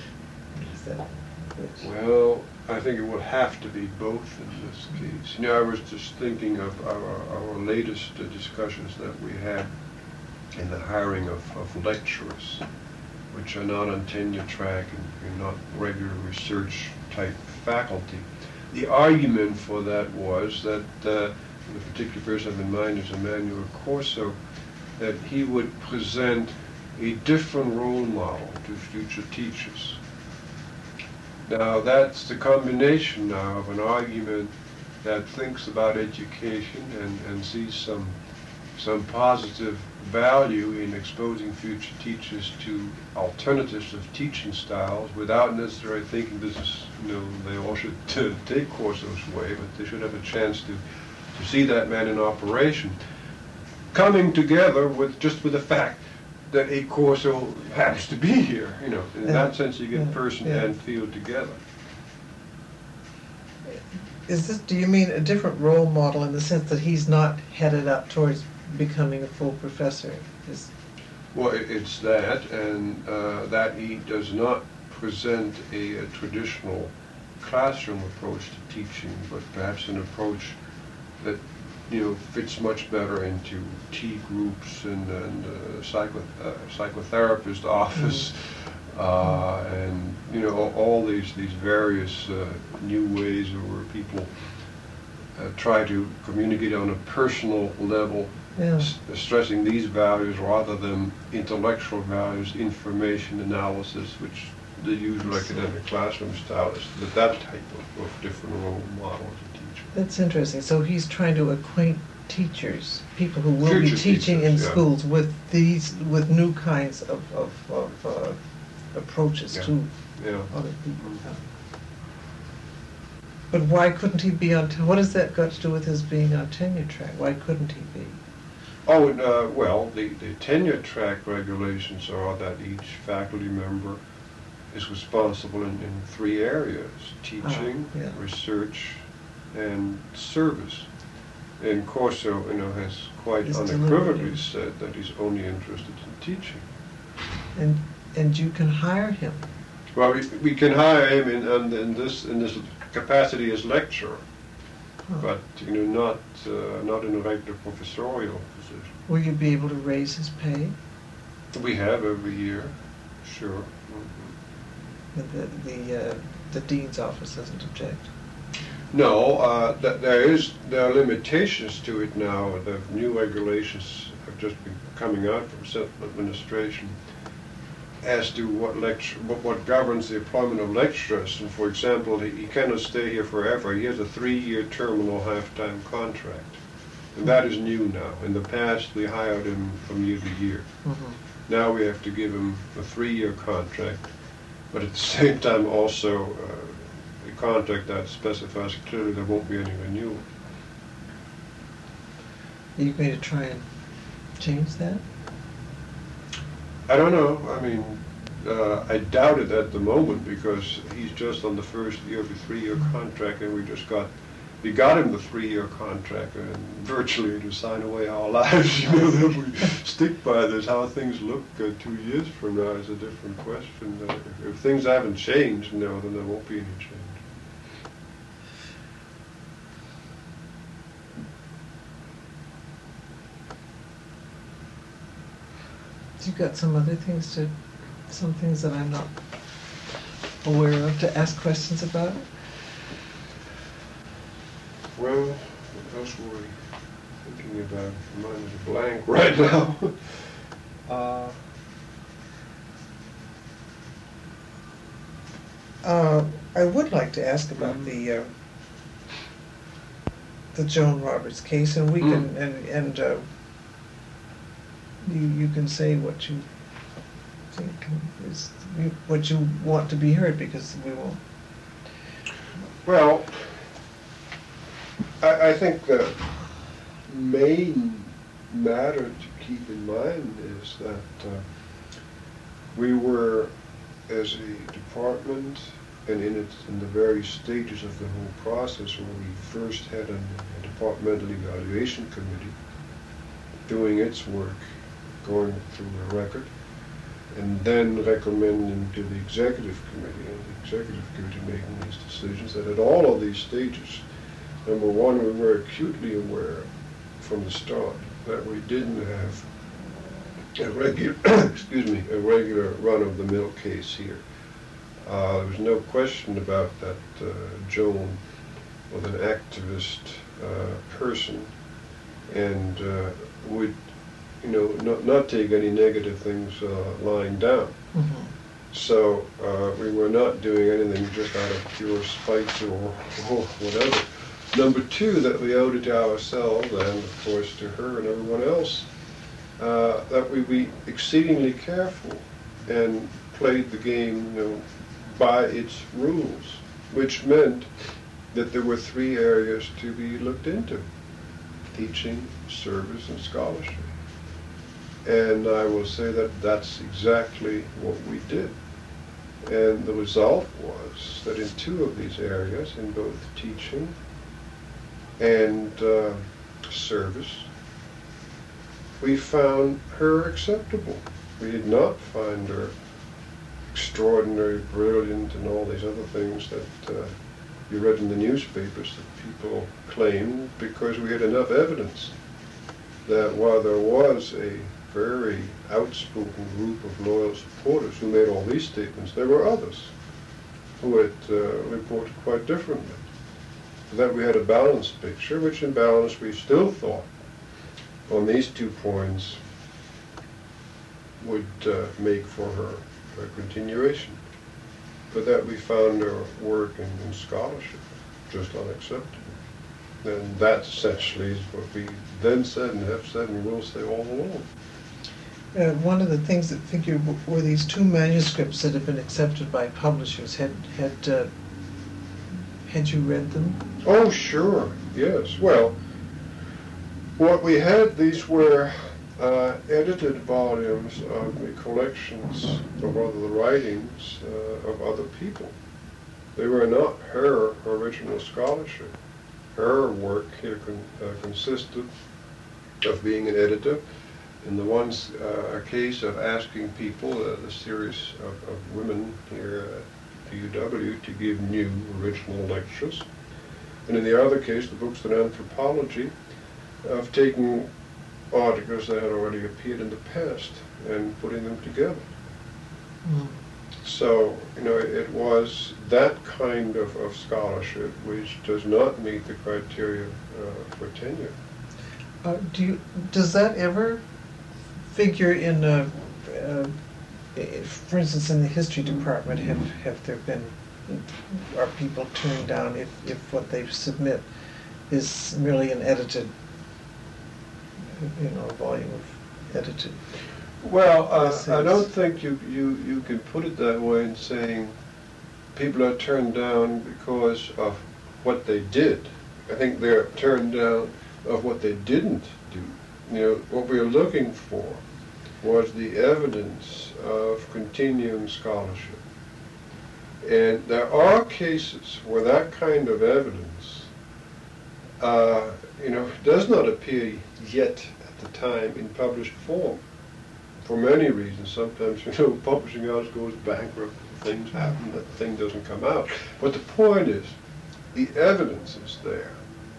Well, I think it will have to be both in this case. You know, I was just thinking of our latest discussions that we had in the hiring of lecturers, which are not on tenure track and not regular research type faculty. The argument for that was that the particular person I have in mind is Emmanuel Corso, that he would present a different role model to future teachers. Now that's the combination now of an argument that thinks about education and sees some some positive value in exposing future teachers to alternatives of teaching styles without necessarily thinking this is, they all should take Corso's way, but they should have a chance to see that man in operation. Coming together with the fact that a Corso happens to be here, in that sense you get person and field together. Do you mean a different role model in the sense that he's not headed up towards becoming a full professor? Well, it's that, and that he does not present a traditional classroom approach to teaching, but perhaps an approach that fits much better into tea groups and psychotherapist office, and all these various new ways where people try to communicate on a personal level, stressing these values rather than intellectual values, information analysis, which the usual academic classroom style is. That type of different role model as a teacher. That's interesting. So he's trying to acquaint teachers, people who will be teaching teachers, in schools, with new kinds of approaches to other people. But why couldn't he be on? What has that got to do with his being on tenure track? Why couldn't he be? Oh, well, the tenure track regulations are that each faculty member is responsible in 3 areas: teaching, research, and service. And Corso, has quite unequivocally said that he's only interested in teaching. And you can hire him. Well, we can hire him in this capacity as lecturer, but not in a regular professorial position. Will you be able to raise his pay? We have every year, sure. The dean's office doesn't object. No, there are limitations to it now. The new regulations have just been coming out from central administration as to what governs the employment of lecturers. And for example, he cannot stay here forever. He has a 3-year terminal half-time contract, and that is new now. In the past, we hired him from year to year. Now we have to give him a 3-year contract, but at the same time also a contract that specifies clearly there won't be any renewal. Are you going to try and change that? I don't know. I mean, I doubt it at the moment because he's just on the first year of a 3-year contract, and we got him the 3-year contract, and virtually to sign away our lives. That we stick by this. How things look 2 years from now is a different question. If things haven't changed, then there won't be any change. You've got some things that I'm not aware of to ask questions about? Well, what else were we thinking about? Mine is a blank right now. I would like to ask about the Joan Roberts case, and we can you can say what you think is what you want to be heard, because we will. Well, I think the main matter to keep in mind is that we were, as a department, and in the various stages of the whole process, where we first had a departmental evaluation committee doing its work, going through the record, and then recommending to the executive committee, and the executive committee making these decisions, that at all of these stages, number one, we were acutely aware from the start that we didn't have a regular, a regular run-of-the-mill case here. There was no question about that Joan was an activist person, and would, not take any negative things lying down. So we were not doing anything just out of pure spite or whatever. Number two, that we owed it to ourselves and, of course, to her and everyone else, that we be exceedingly careful and played the game, by its rules, which meant that there were three areas to be looked into: teaching, service, and scholarship. And I will say that that's exactly what we did. And the result was that in two of these areas, in both teaching and service, we found her acceptable. We did not find her extraordinary, brilliant, and all these other things that you read in the newspapers that people claimed, because we had enough evidence that while there was a very outspoken group of loyal supporters who made all these statements, there were others who had reported quite differently. That we had a balanced picture, which in balance we still thought on these 2 points would make for her a continuation. But that we found her work in scholarship just unacceptable. And that essentially is what we then said and have said and will say all along. One of the things that figured were these 2 manuscripts that had been accepted by publishers. Had you read them? Oh, sure, yes. Well, what we had, these were edited volumes of the collections, or rather the writings of other people. They were not her original scholarship. Her work here consisted of being an editor, in the one's a case of asking people, the series of women here at the UW, to give new original lectures. And in the other case, the books on anthropology, of taking articles that had already appeared in the past and putting them together. Mm. So, it was that kind of scholarship which does not meet the criteria for tenure. Does that ever figure in, for instance, in the history department, have there been, are people turned down if what they submit is merely an edited, a volume of edited? Well, I don't think you can put it that way in saying people are turned down because of what they did. I think they're turned down of what they didn't do. What we were looking for was the evidence of continuing scholarship. And there are cases where that kind of evidence, does not appear yet at the time in published form. For many reasons. Sometimes, publishing house goes bankrupt, things happen, that thing doesn't come out. But the point is, the evidence is there.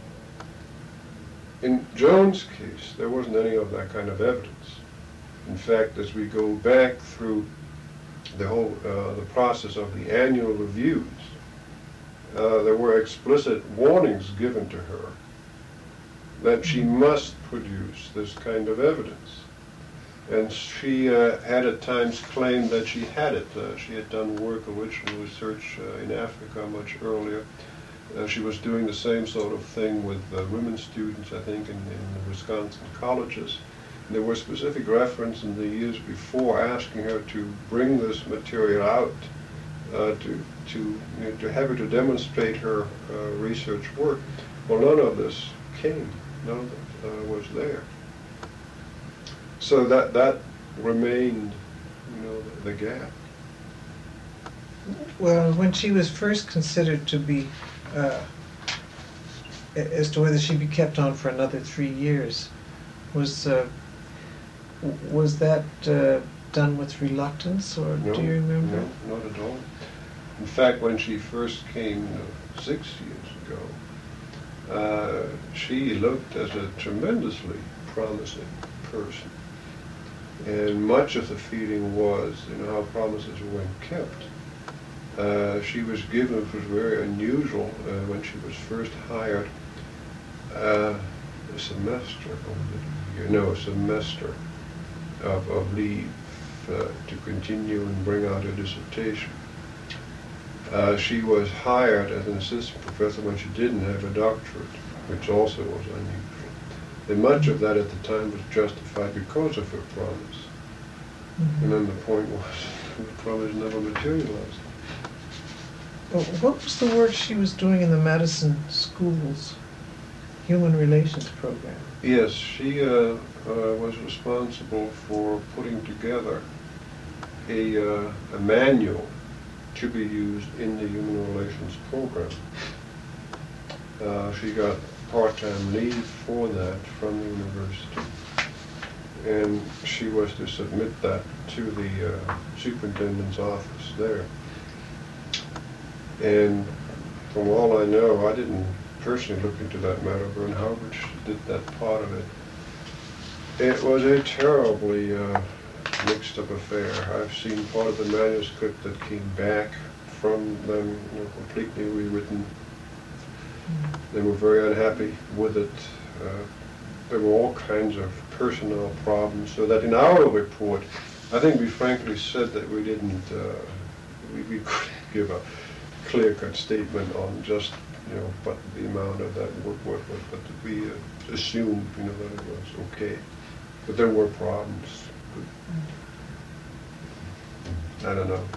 In Joan's case, there wasn't any of that kind of evidence. In fact, as we go back through the whole the process of the annual reviews, there were explicit warnings given to her that she must produce this kind of evidence. And she had at times claimed that she had it. She had done work, original research in Africa much earlier. She was doing the same sort of thing with women students, I think, in the Wisconsin colleges. And there were specific references in the years before asking her to bring this material out, to have her to demonstrate her research work. Well, none of this came. None of it was there. So that remained, the gap. Well, when she was first considered to be, as to whether she'd be kept on for another 3 years, was that done with reluctance, or No, do you remember? No, not at all. In fact, when she first came 6 years ago, she looked as a tremendously promising person. And much of the feeling was, how promises weren't kept. She was given, it was very unusual, when she was first hired, a semester of leave to continue and bring out her dissertation. She was hired as an assistant professor when she didn't have a doctorate, which also was unusual. And much of that at the time was justified because of her promise. And then the point was, the promise never materialized. Well, what was the work she was doing in the Madison School's Human Relations Program? Yes, she was responsible for putting together a manual to be used in the Human Relations Program. She got part-time leave for that from the university, and she was to submit that to the superintendent's office there. And from all I know, I didn't personally look into that matter, but Howard did that part of it. It was a terribly mixed up affair. I've seen part of the manuscript that came back from them, completely rewritten. They were very unhappy with it. There were all kinds of personnel problems, so that in our report, I think we frankly said that we didn't, we couldn't give a clear-cut statement on just, what the amount of that work was, but we assumed, that it was okay. But there were problems. I don't know.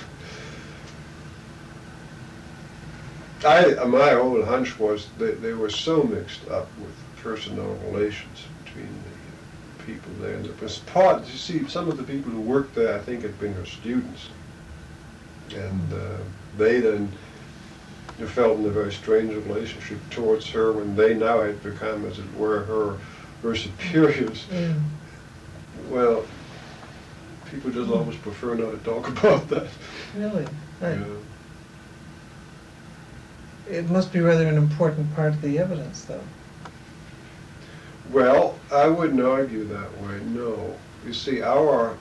My old hunch was that they were so mixed up with personnel relations between the people there. And it was part, you see, some of the people who worked there, I think, had been her students. And they then felt in a very strange relationship towards her when they now had become, as it were, her superiors. Well, people just always prefer not to talk about that. Really? Yeah. It must be rather an important part of the evidence, though. Well, I wouldn't argue that way, no. You see, our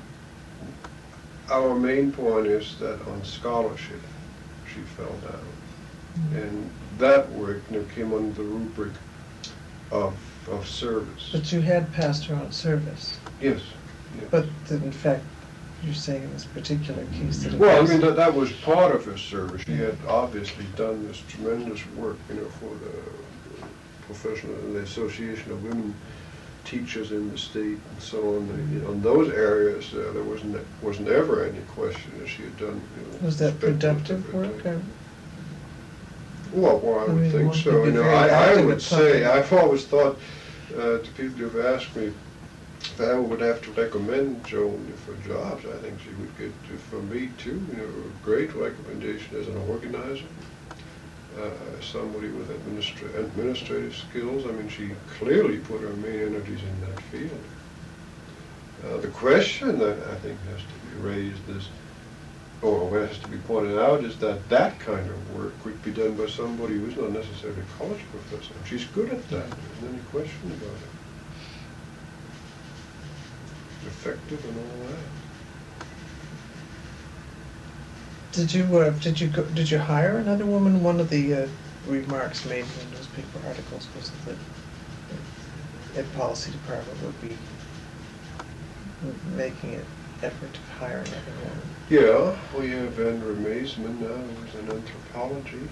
main point is that on scholarship, she fell down. And that work came under the rubric of service. But you had passed her on service. Yes. But that, in fact, you're saying in this particular case that it well, was... I mean, that was part of her service. She had obviously done this tremendous work, for the professional, the Association of Women Teachers in the state and so on. On those areas, there wasn't ever any question that she had done. Was that productive work? Well, I would think so. I would say, I've always thought to people who have asked me if I would have to recommend Joan for jobs, I think she would get, from me too, a great recommendation as an organizer, somebody with administrative skills. I mean, she clearly put her main energies in that field. The question that I think has to be raised is, or what has to be pointed out, is that that kind of work would be done by somebody who's not necessarily a college professor. She's good at that. There's any question about it. Effective and all that. Did you hire another woman? One of the remarks made in the newspaper articles was that the Ed Policy Department would be making an effort to hire another woman. Yeah, we have Andrew Maisman now, who's in anthropology.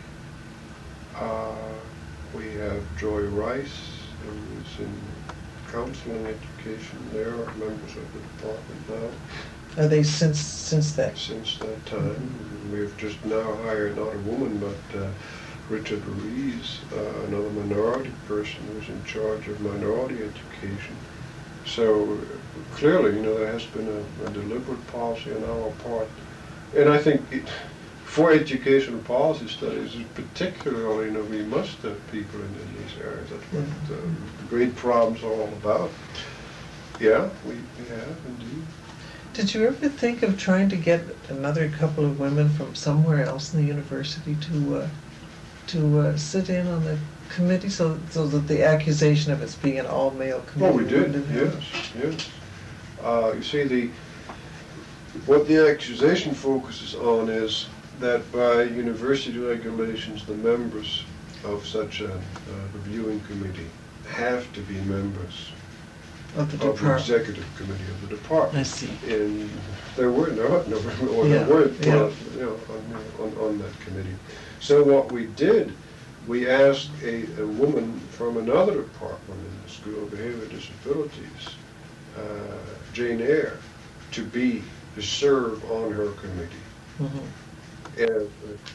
We have Joy Rice, who's in counseling education. They are members of the department now. Are they since that? Since that time. We've just now hired not a woman, but Richard Ruiz, another minority person who's in charge of minority education. So clearly, there has been a deliberate policy on our part. And I think for educational policy studies, particularly, we must have people in these areas. That's what the great problems are all about. Yeah, we have, indeed. Did you ever think of trying to get another couple of women from somewhere else in the university to sit in on the committee, so that the accusation of it being an all-male committee? Oh, we did, yes. You see, what the accusation focuses on is that by university regulations, the members of such a reviewing committee have to be members of the executive committee of the department. I see. And there were no women, there weren't, on that committee. So what we did, we asked a woman from another department in the School of Behavioral Disabilities, Jane Eyre, to serve on her committee. And,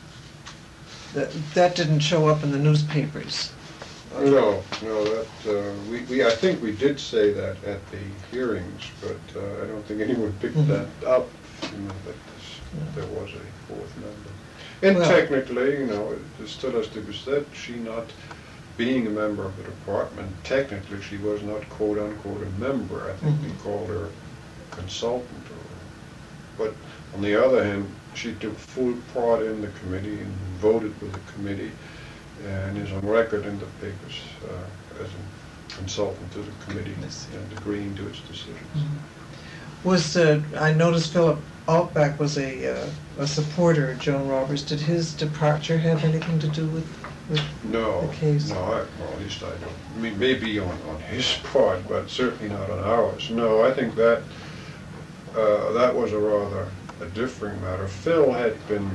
That didn't show up in the newspapers. no, that I think we did say that at the hearings, but I don't think anyone picked that up. That there was a fourth member. And Well, technically, it still has to be said, she not being a member of the department, technically she was not quote unquote a member. I think we called her consultant. But on the other hand, she took full part in the committee and voted with the committee and is on record in the papers as a consultant to the committee and agreeing to its decisions. I noticed Philip Altbach was a supporter of Joan Roberts. Did his departure have anything to do with No, the case? no, well, at least I don't. I mean, maybe on his part, but certainly not on ours. No, I think that was a rather a differing matter. Phil had been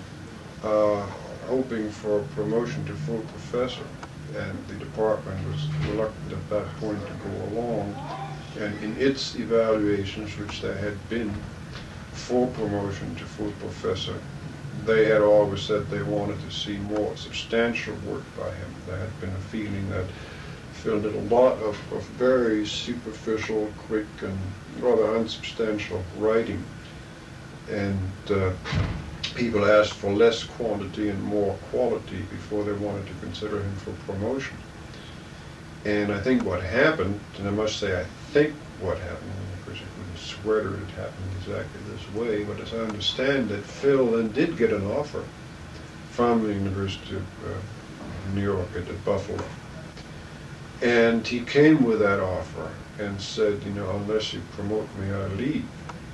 hoping for promotion to full professor, and the department was reluctant at that point to go along. And in its evaluations, which there had been for promotion to full professor, they had always said they wanted to see more substantial work by him. There had been a feeling that Phil did a lot of very superficial, quick, and rather unsubstantial writing. And people asked for less quantity and more quality before they wanted to consider him for promotion. And I think what happened, and I must say I think what happened, and of course I couldn't swear that it happened exactly this way, but as I understand it, Phil then did get an offer from the University of New York at Buffalo. And he came with that offer and said, unless you promote me, I leave.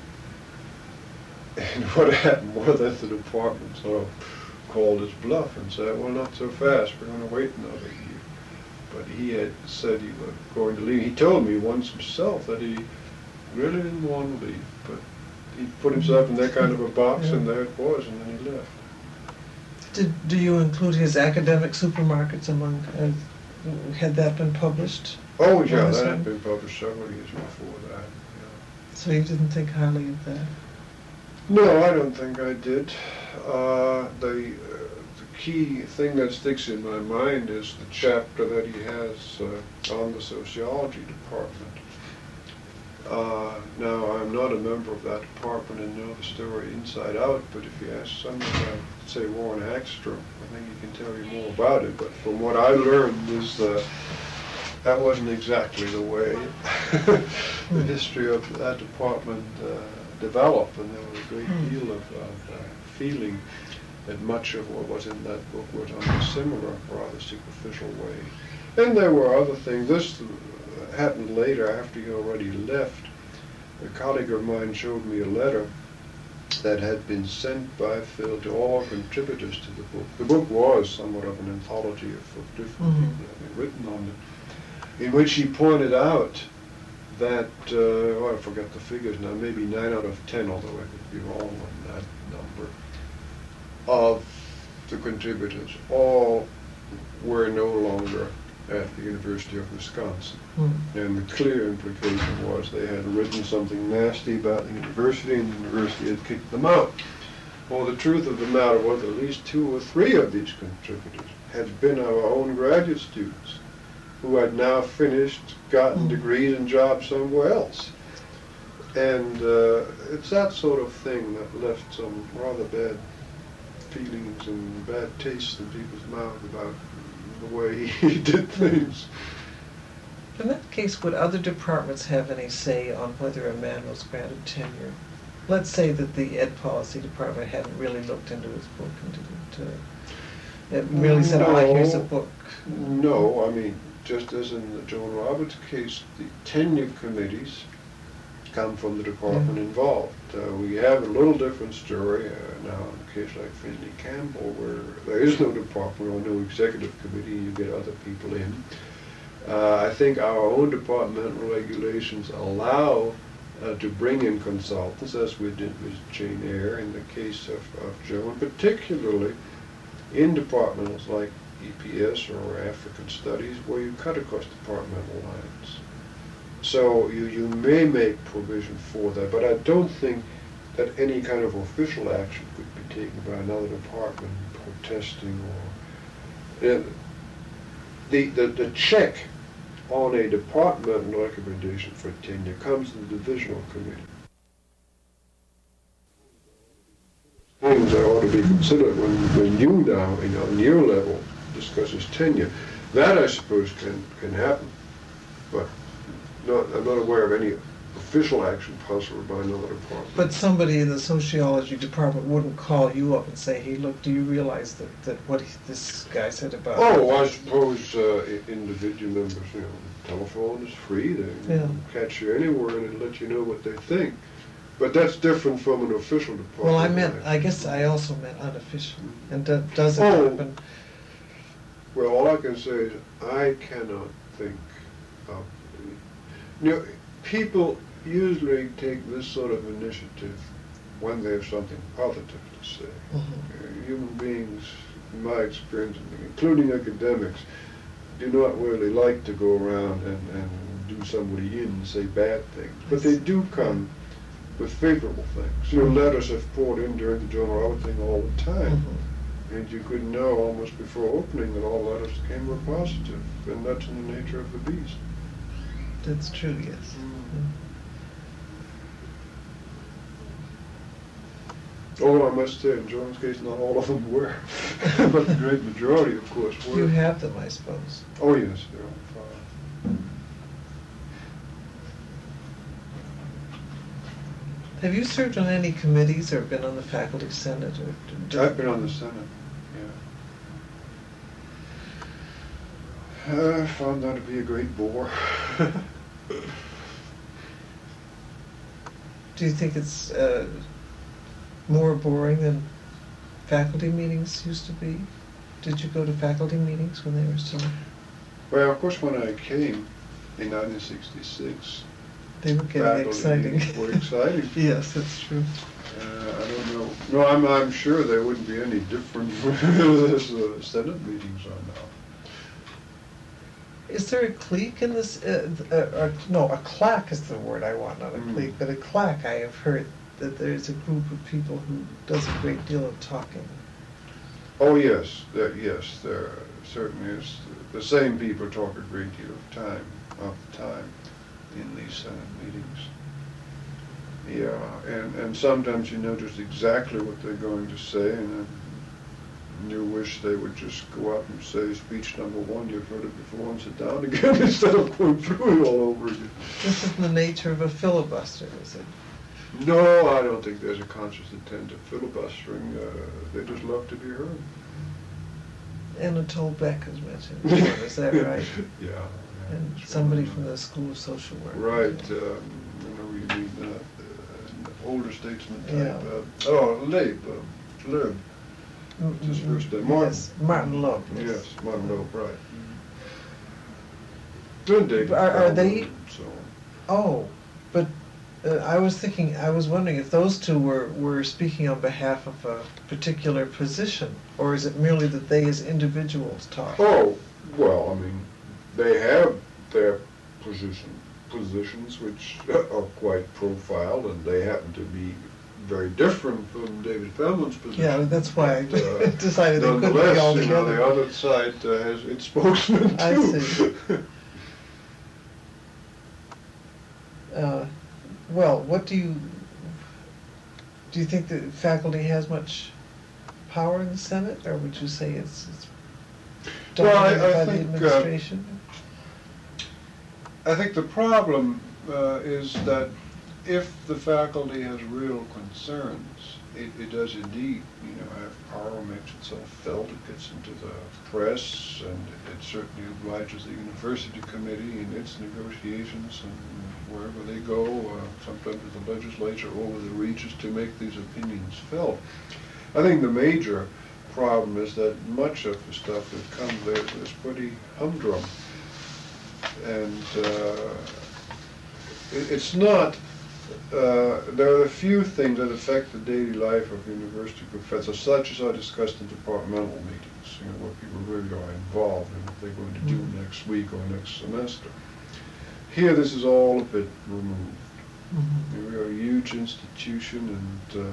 And what happened was that the department sort of called his bluff and said, well, not so fast, we're going to wait another year. But he had said he was going to leave. He told me once himself that he really didn't want to leave, but he put himself in that kind of a box, and there it was, and then he left. Do you include his academic supermarkets among? Had that been published? Oh yeah, that had been published several years before that. Yeah. So you didn't think highly of that? No, I don't think I did. The key thing that sticks in my mind is the chapter that he has on the sociology department. Now, I'm not a member of that department and know the story inside out, but if you ask someone like, say, Warren Hackstrom, I think he can tell you more about it. But from what I learned is that wasn't exactly the way the history of that department developed, and there was a great deal of feeling that much of what was in that book was on a similar, rather superficial way. And there were other things. This happened later, after he already left. A colleague of mine showed me a letter that had been sent by Phil to all contributors to the book. The book was somewhat of an anthology of different people that had written on it, in which he pointed out that, I forget the figures now, maybe 9 out of 10, although I could be wrong on that number, of the contributors all were no longer at the University of Wisconsin. And the clear implication was they had written something nasty about the university, and the university had kicked them out. Well, the truth of the matter was at least 2 or 3 of these contributors had been our own graduate students who had now finished, gotten degrees and jobs somewhere else. And it's that sort of thing that left some rather bad feelings and bad taste in people's mouths about the way he did things. In that case, would other departments have any say on whether a man was granted tenure? Let's say that the Ed Policy Department hadn't really looked into his book and it really said, all right, here's a book. No, I mean, just as in the Joan Roberts case, the tenure committees come from the department involved. We have a little different story now in a case like Finley Campbell, where there is no department or no executive committee, you get other people in. I think our own departmental regulations allow to bring in consultants, as we did with Jane Eyre in the case of Joe, and particularly in departments like EPS or African Studies, where you cut across departmental lines. So you may make provision for that, but I don't think that any kind of official action could be taken by another department protesting or... The check on a departmental recommendation for tenure comes to the divisional committee. Things that ought to be considered when you now, on your level, discusses tenure. That, I suppose, can happen, but I'm not aware of any official action possible by another department. But somebody in the sociology department wouldn't call you up and say, hey, look, do you realize that what this guy said about... Oh, I suppose individual members, telephone is free. They can catch you anywhere and let you know what they think. But that's different from an official department. Well, I guess I also meant unofficial. And does it happen? Well, all I can say is I cannot think of... people usually take this sort of initiative when they have something positive to say. Mm-hmm. Human beings, in my experience, including academics, do not really like to go around and do somebody in and say bad things. But they do come with favorable things. Letters have poured in during the Joan Robert thing all the time. Mm-hmm. And you could know almost before opening that all letters came were positive. And that's in the nature of the beast. That's true, yes. Although I must say, in Joan's case, not all of them were. But the great majority, of course, were. You have them, I suppose. Oh, yes, they're on file. Have you served on any committees or been on the faculty senate? I've been on the Senate, yeah. I found that to be a great bore. Do you think it's more boring than faculty meetings used to be? Did you go to faculty meetings when they were still? Well, of course, when I came in 1966, they were getting exciting. Were exciting. Yes, that's true. I don't know. No, I'm sure they wouldn't be any different as Senate meetings are now. Is there a clique in this? No, a claque is the word I want, not a clique, but a claque. I have heard that there's a group of people who does a great deal of talking. Oh yes, there certainly is. The same people talk a great deal of the time in these Senate meetings. Yeah, and sometimes you know just exactly what they're going to say, and you wish they would just go up and say, speech number 1, you've heard it before, and sit down again instead of going through it all over again. This is the nature of a filibuster, is it? No, I don't think there's a conscious intent of filibustering. They just love to be heard. Anatole Beck is mentioned before, is that right? Yeah. And somebody from the School of Social Work. Right. You mean older statesman type. Yeah. Loeb. His first name. Martin. Yes, Martin Loeb. Yes, Martin Loeb, right. Good David. Are they? And so on. Oh, but I was wondering if those two were speaking on behalf of a particular position, or is it merely that they as individuals talk? Oh, well, I mean, they have their positions which are quite profiled, and they happen to be very different from David Feldman's position. Yeah, that's why I decided they couldn't be all nonetheless, together. the other side has its spokesman too. I see. Well, what do you think the faculty has much power in the Senate, or would you say it's dominated by the administration? I think the problem is that if the faculty has real concerns, it does indeed, have power, makes itself felt. It gets into the press, and it certainly obliges the university committee in its negotiations and wherever they go, sometimes with the legislature over the reaches to make these opinions felt. I think the major problem is that much of the stuff that comes there is pretty humdrum. And it's not there are a few things that affect the daily life of university professors, such as are discussed in departmental meetings, you know, what people really are involved in, what they're going to do next week or next semester. Here, this is all a bit removed. We are a huge institution, and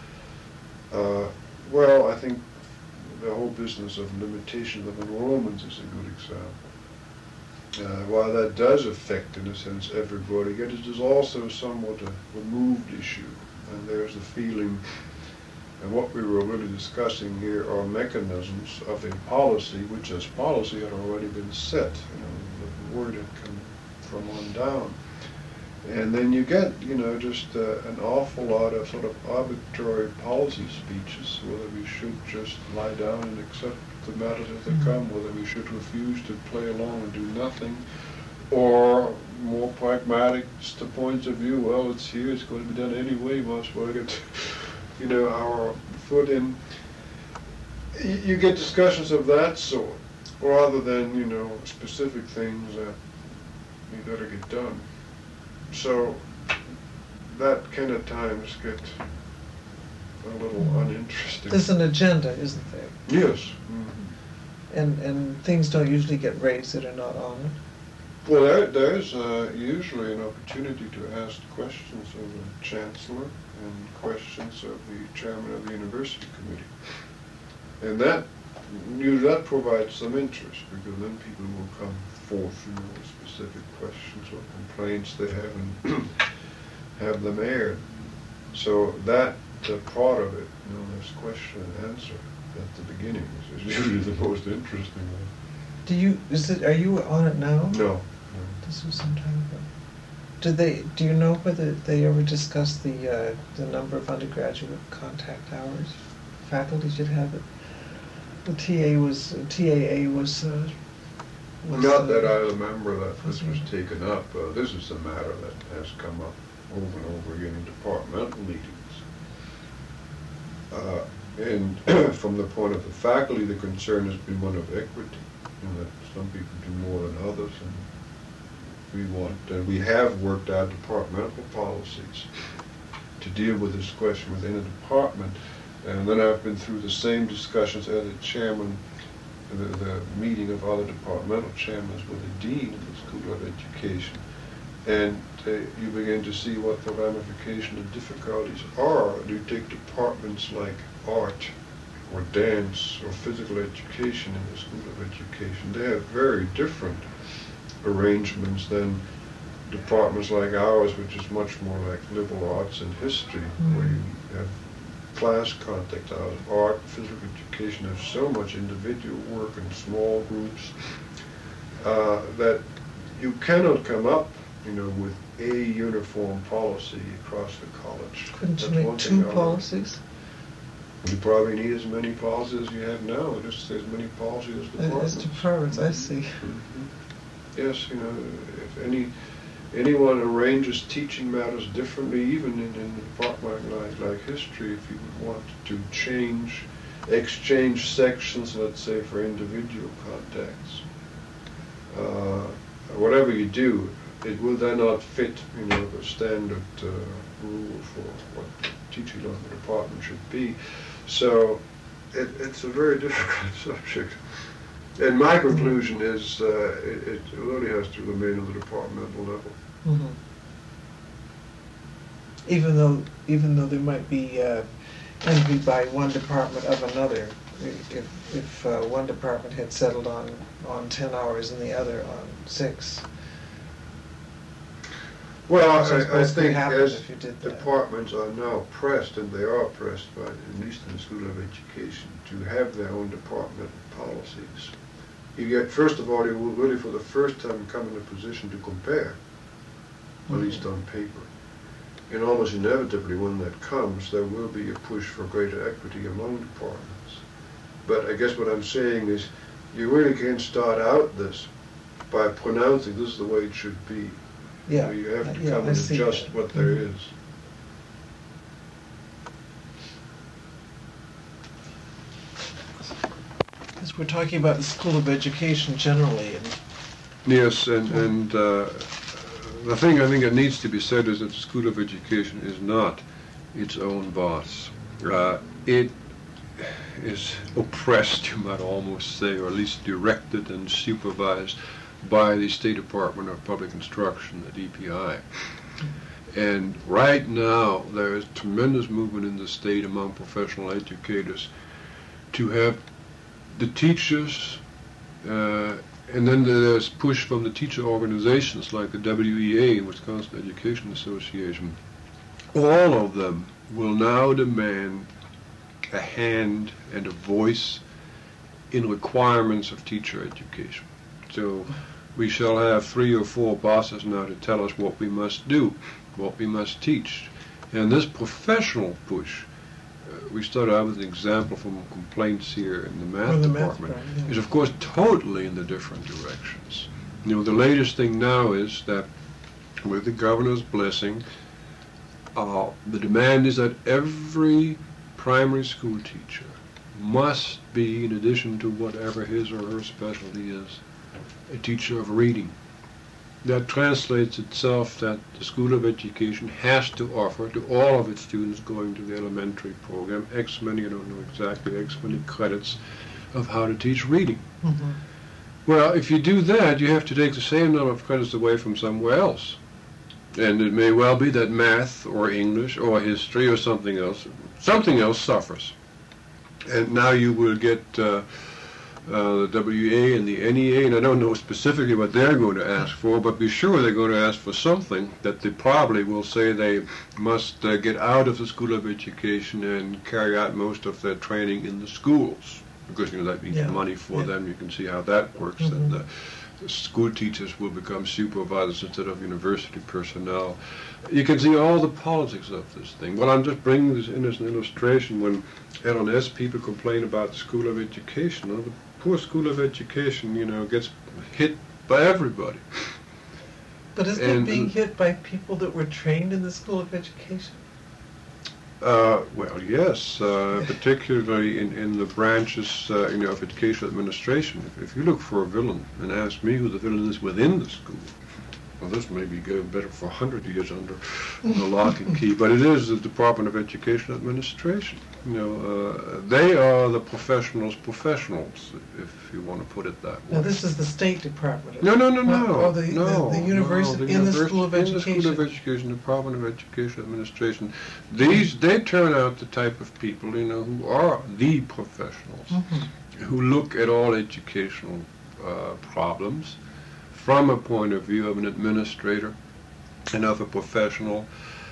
well, I think the whole business of limitation of enrollments is a good example. While that does affect, in a sense, everybody, yet it is also somewhat a removed issue. And there's a feeling, and what we were really discussing here are mechanisms of a policy, which as policy had already been set. You know, the word had come from on down. And then you get, you know, just an awful lot of sort of arbitrary policy speeches, whether we should just lie down and accept the matters as they come, whether we should refuse to play along and do nothing, or more pragmatic, just the points of view, well, it's here, it's going to be done anyway, might as well get, you know, our foot in. You get discussions of that sort, rather than, you know, specific things that you gotta get done. So that kind of times get a little uninteresting. There's an agenda, isn't there? Yes. And things don't usually get raised that are not on it. Well, there's usually an opportunity to ask questions of the chancellor and questions of the chairman of the university committee, and that provides some interest, because then people will come forth, you know, with specific questions or complaints they have and have them aired. So that part of it, you know, there's question and answer at the beginning, is usually the most interesting one. Are you on it now? No. This was some time ago. Do you know whether they ever discussed the number of undergraduate contact hours faculty should have it? The TAA was not that I remember that this was taken up. This is a matter that has come up over and over again in departmental meetings. And from the point of the faculty, the concern has been one of equity, and that some people do more than others, and we have worked out departmental policies to deal with this question within a department. And then I've been through the same discussions as a chairman, the meeting of other departmental chairmen with the dean of the School of Education. And you begin to see what the ramifications and difficulties are. You take departments like art or dance or physical education in the School of Education. They have very different arrangements than departments like ours, which is much more like liberal arts and history, where you have class contact hours. Art, physical education have so much individual work in small groups that you cannot come up, you know, with a uniform policy across the college. Couldn't you make two policies? You probably need as many policies as you have now, just as many policies as departments. As departments, I see. Yes, you know, if anyone arranges teaching matters differently, even in a department like history, if you would want to exchange sections, let's say, for individual contacts, whatever you do, it will then not fit, you know, the standard rule for what teaching on the department should be. So it's a very difficult subject. And my conclusion is it really has to remain at the departmental level. Mm-hmm. Even though there might be envy by one department of another, if one department had settled on 10 hours and the other on 6. Well, I think as if you did departments are now pressed, and they are pressed by, at least in the School of Education, to have their own departmental policies. You get, first of all, you will really for the first time come in a position to compare, at least on paper. And almost inevitably when that comes, there will be a push for greater equity among departments. But I guess what I'm saying is, you really can't start out this by pronouncing this is the way it should be. Yeah. You have to come and adjust what there is. Because we're talking about the School of Education generally. Yes, and the thing I think that needs to be said is that the School of Education is not its own boss. It is oppressed, you might almost say, or at least directed and supervised by the State Department of Public Instruction, the DPI. And right now, there is tremendous movement in the state among professional educators to have the teachers, and then there's push from the teacher organizations like the WEA, Wisconsin Education Association. All of them will now demand a hand and a voice in requirements of teacher education. So we shall have 3 or 4 bosses now to tell us what we must do, what we must teach. And this professional push, we start out with an example from complaints here in the math department, is of course totally in the different directions. You know, the latest thing now is that with the governor's blessing, the demand is that every primary school teacher must be, in addition to whatever his or her specialty is, a teacher of reading. That translates itself that the School of Education has to offer to all of its students going to the elementary program X many, I don't know exactly, X many credits of how to teach reading. Mm-hmm. Well, if you do that, you have to take the same number of credits away from somewhere else. And it may well be that math or English or history or something else suffers. And now you will get the WEA and the NEA, and I don't know specifically what they're going to ask for, but be sure they're going to ask for something that they probably will say they must get out of the School of Education and carry out most of their training in the schools, because you know that means money for them. You can see how that works. Mm-hmm. And the school teachers will become supervisors instead of university personnel. You can see all the politics of this thing. Well, I'm just bringing this in as an illustration. When L&S people complain about the School of Education, the poor School of Education, you know, gets hit by everybody. But isn't it being hit by people that were trained in the School of Education? Well, yes, particularly in the branches, you know, of educational administration. If you look for a villain and ask me who the villain is within the school, well, this may be going better for 100 years under the lock and key, but it is the Department of Education Administration. You know, they are the professionals, if you want to put it that way. Now, this is the State Department. No. Or the university in the School of Education. In the School of Education, Department of Education Administration. They turn out the type of people, you know, who are the professionals, mm-hmm. who look at all educational problems from a point of view of an administrator and of a professional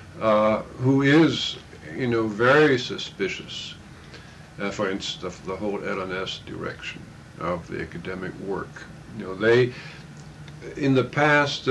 who is, you know, very suspicious, for instance, of the whole L&S direction of the academic work. You know, they, in the past,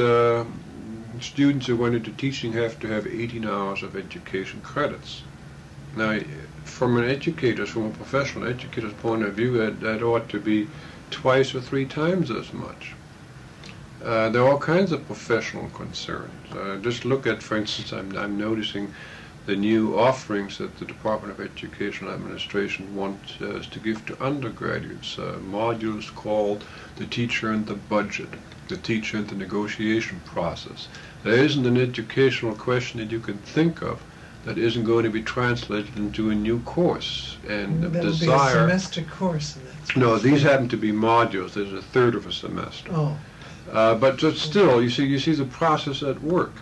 students who went into teaching have to have 18 hours of education credits. Now, from an educator's, from a professional educator's point of view, that ought to be 2 or 3 times as much. There are all kinds of professional concerns. Just look at, for instance, I'm noticing the new offerings that the Department of Educational Administration wants us to give to undergraduates, modules called The Teacher and the Budget, The Teacher and the Negotiation Process. There isn't an educational question that you can think of that isn't going to be translated into a new course. And the desire... be a semester course. In that no, these happen to be modules. There's a third of a semester. Oh. But still, you see the process at work.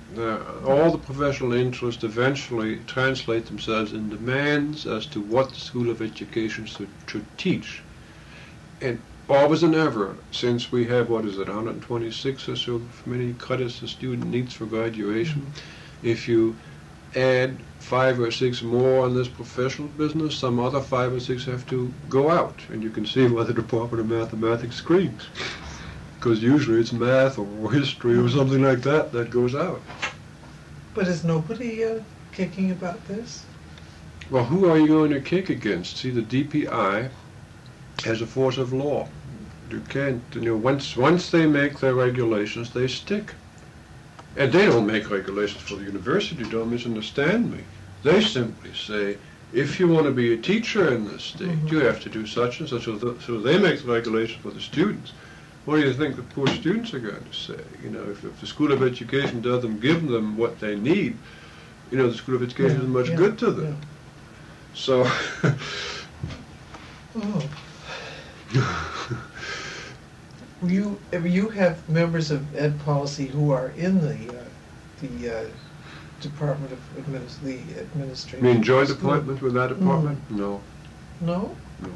All the professional interests eventually translate themselves in demands as to what the School of Education should teach. And always and ever, since we have, 126 or so many credits a student needs for graduation, mm-hmm. if you add 5 or 6 more on this professional business, some other 5 or 6 have to go out. And you can see why the Department of Mathematics screams. Because usually it's math or history or something like that goes out. But is nobody kicking about this? Well, who are you going to kick against? See, the DPI has a force of law. You can't, you know, once they make their regulations, they stick. And they don't make regulations for the university, don't misunderstand me. They simply say, if you want to be a teacher in this state, mm-hmm. you have to do such and such. So they make the regulations for the students. what do you think the poor students are going to say? You know, if the School of Education doesn't give them what they need, you know, the School of Education isn't much good to them. So, you have members of Ed Policy who are in the Department of the Administration. You mean joint appointment with that department? No. No?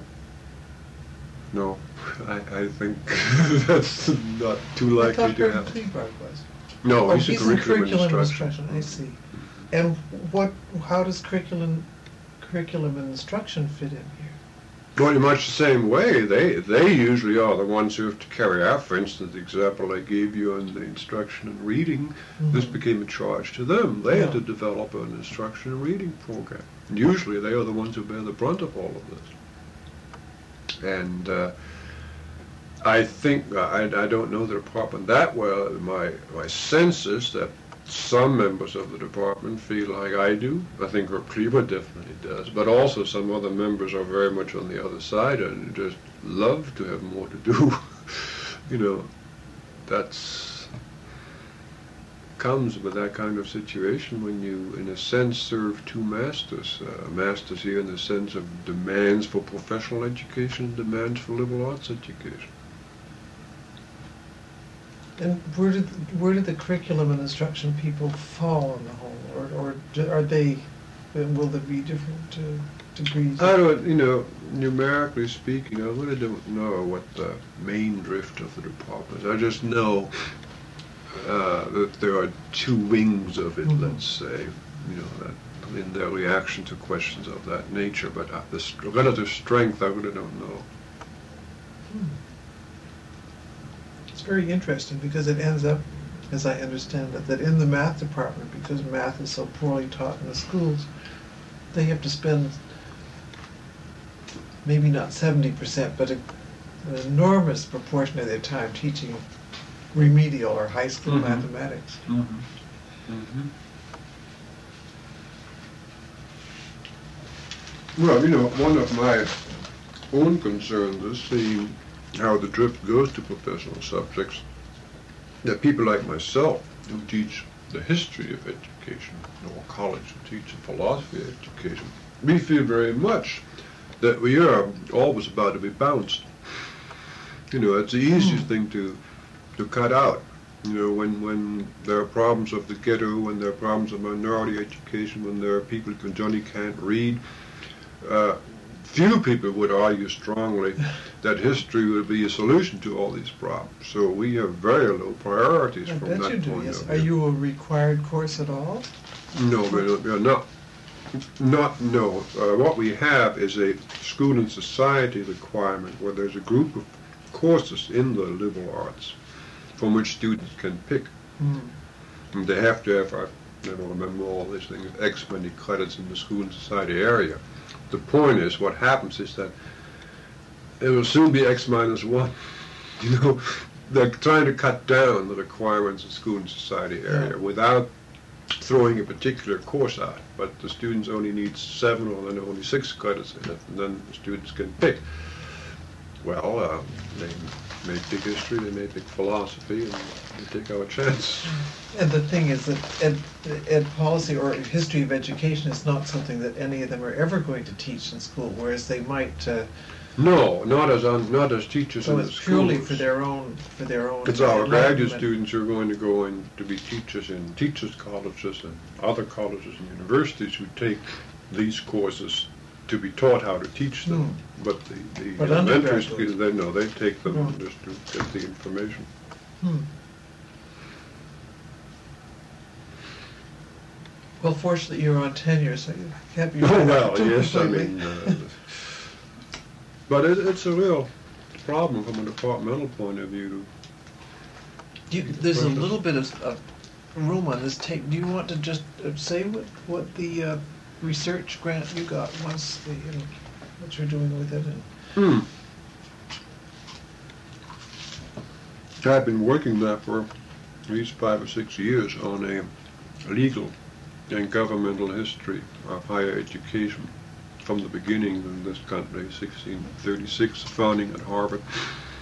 No. I think that's not too likely to happen. Kleberg was. No, he's in curriculum instruction. I see. And how does curriculum and instruction fit in here? Well, much the same way. They usually are the ones who have to carry out, for instance, the example I gave you on the instruction and reading. This became a charge to them. They had to develop an instruction and reading program. And usually they are the ones who bear the brunt of all of this. And I think, I don't know the department that well. My sense is that some members of the department feel like I do. I think Kleber definitely does. But also some other members are very much on the other side and just love to have more to do. You know, that's comes with that kind of situation when you, in a sense, serve two masters. Masters here in the sense of demands for professional education, demands for liberal arts education. And where did the curriculum and instruction people fall on the whole, or are they? Will there be different degrees? I don't, you know, numerically speaking, I really don't know what the main drift of the department is. I just know that there are two wings of it, let's say, you know, that in their reaction to questions of that nature. But the relative strength, I really don't know. It's very interesting because it ends up, as I understand it, that in the math department, because math is so poorly taught in the schools, they have to spend maybe not 70%, but an enormous proportion of their time teaching remedial or high school mathematics. Well, you know, one of my own concerns is seeing how the drift goes to professional subjects, that people like myself who teach the history of education, or college who teach the philosophy of education, we feel very much that we are always about to be bounced. You know, it's the easiest thing to cut out. You know, when there are problems of the ghetto, when there are problems of minority education, when there are people who generally can't read, few people would argue strongly that history would be a solution to all these problems. So we have very low priorities from that point of view. Are you a required course at all? No, we're not. No. What we have is a school and society requirement where there's a group of courses in the liberal arts from which students can pick. And they have to have, I don't remember all these things, X many credits in the school and society area. The point is, what happens is that it will soon be X minus 1. You know, they're trying to cut down the requirements of school and society area without throwing a particular course out. But the students only need 7 or then only 6 credits in it, and then the students can pick. Well, they may pick history, they may pick philosophy, and we take our chance. And the thing is that ed policy or history of education is not something that any of them are ever going to teach in school, whereas they might. No, not as teachers in the schools. So it's purely for their own. It's our graduate students who are going to go in to be teachers in teachers' colleges and other colleges and universities who take these courses to be taught how to teach them. But the elementary schools, they take them just to get the information. Well, fortunately, you're on tenure, so you can't be. Oh well, yes, completely. I mean, but it's a real problem from a departmental point of view. There's a little bit of room on this tape. Do you want to just say what the research grant you got was, what you're doing with it? I've been working there for at least 5 or 6 years on a legal and governmental history of higher education from the beginning in this country, 1636, founding at Harvard,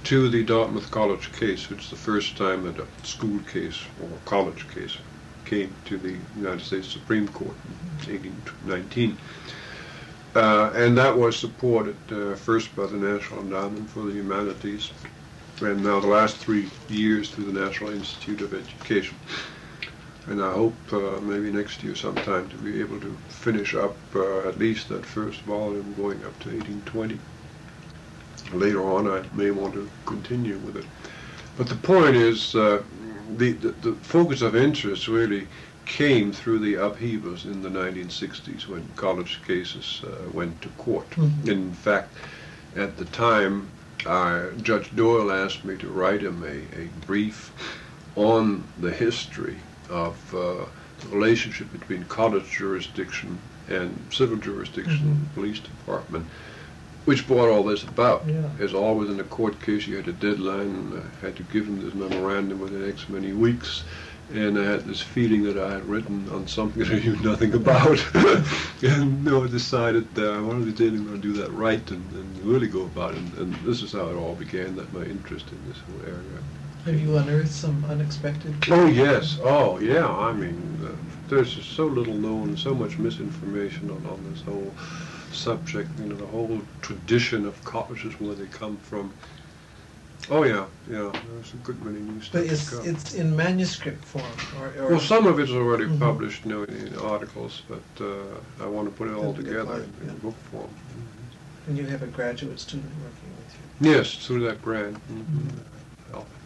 to the Dartmouth College case, which is the first time that a school case or a college case came to the United States Supreme Court in 1819. And that was supported first by the National Endowment for the Humanities, and now the last 3 years through the National Institute of Education. And I hope maybe next year sometime to be able to finish up at least that first volume going up to 1820. Later on I may want to continue with it. But the point is, the focus of interest really came through the upheavals in the 1960s when college cases went to court. Mm-hmm. In fact, at the time, Judge Doyle asked me to write him a brief on the history of the relationship between college jurisdiction and civil jurisdiction, Mm-hmm. the police department, which brought all this about. Yeah. As always in a court case, you had a deadline, and I had to give him this memorandum within X many weeks, and I had this feeling that I had written on something that I knew nothing about. And I decided, one of the days I'm going to do that right and really go about it. And this is how it all began, that my interest in this whole area. Have you unearthed some unexpected? Oh, yes. Oh, yeah. I mean, there's just so little known and so much misinformation on this whole subject, you know, the whole tradition of colleges, where they come from. Oh, yeah. There's a good many new stuff. But it's in manuscript form, or Well, some of it's already Mhm. published, you know, in articles, but I want to put it all That'd be together part, in yeah. book form. and you have a graduate student working with you. Yes, through that grant. Mm-hmm.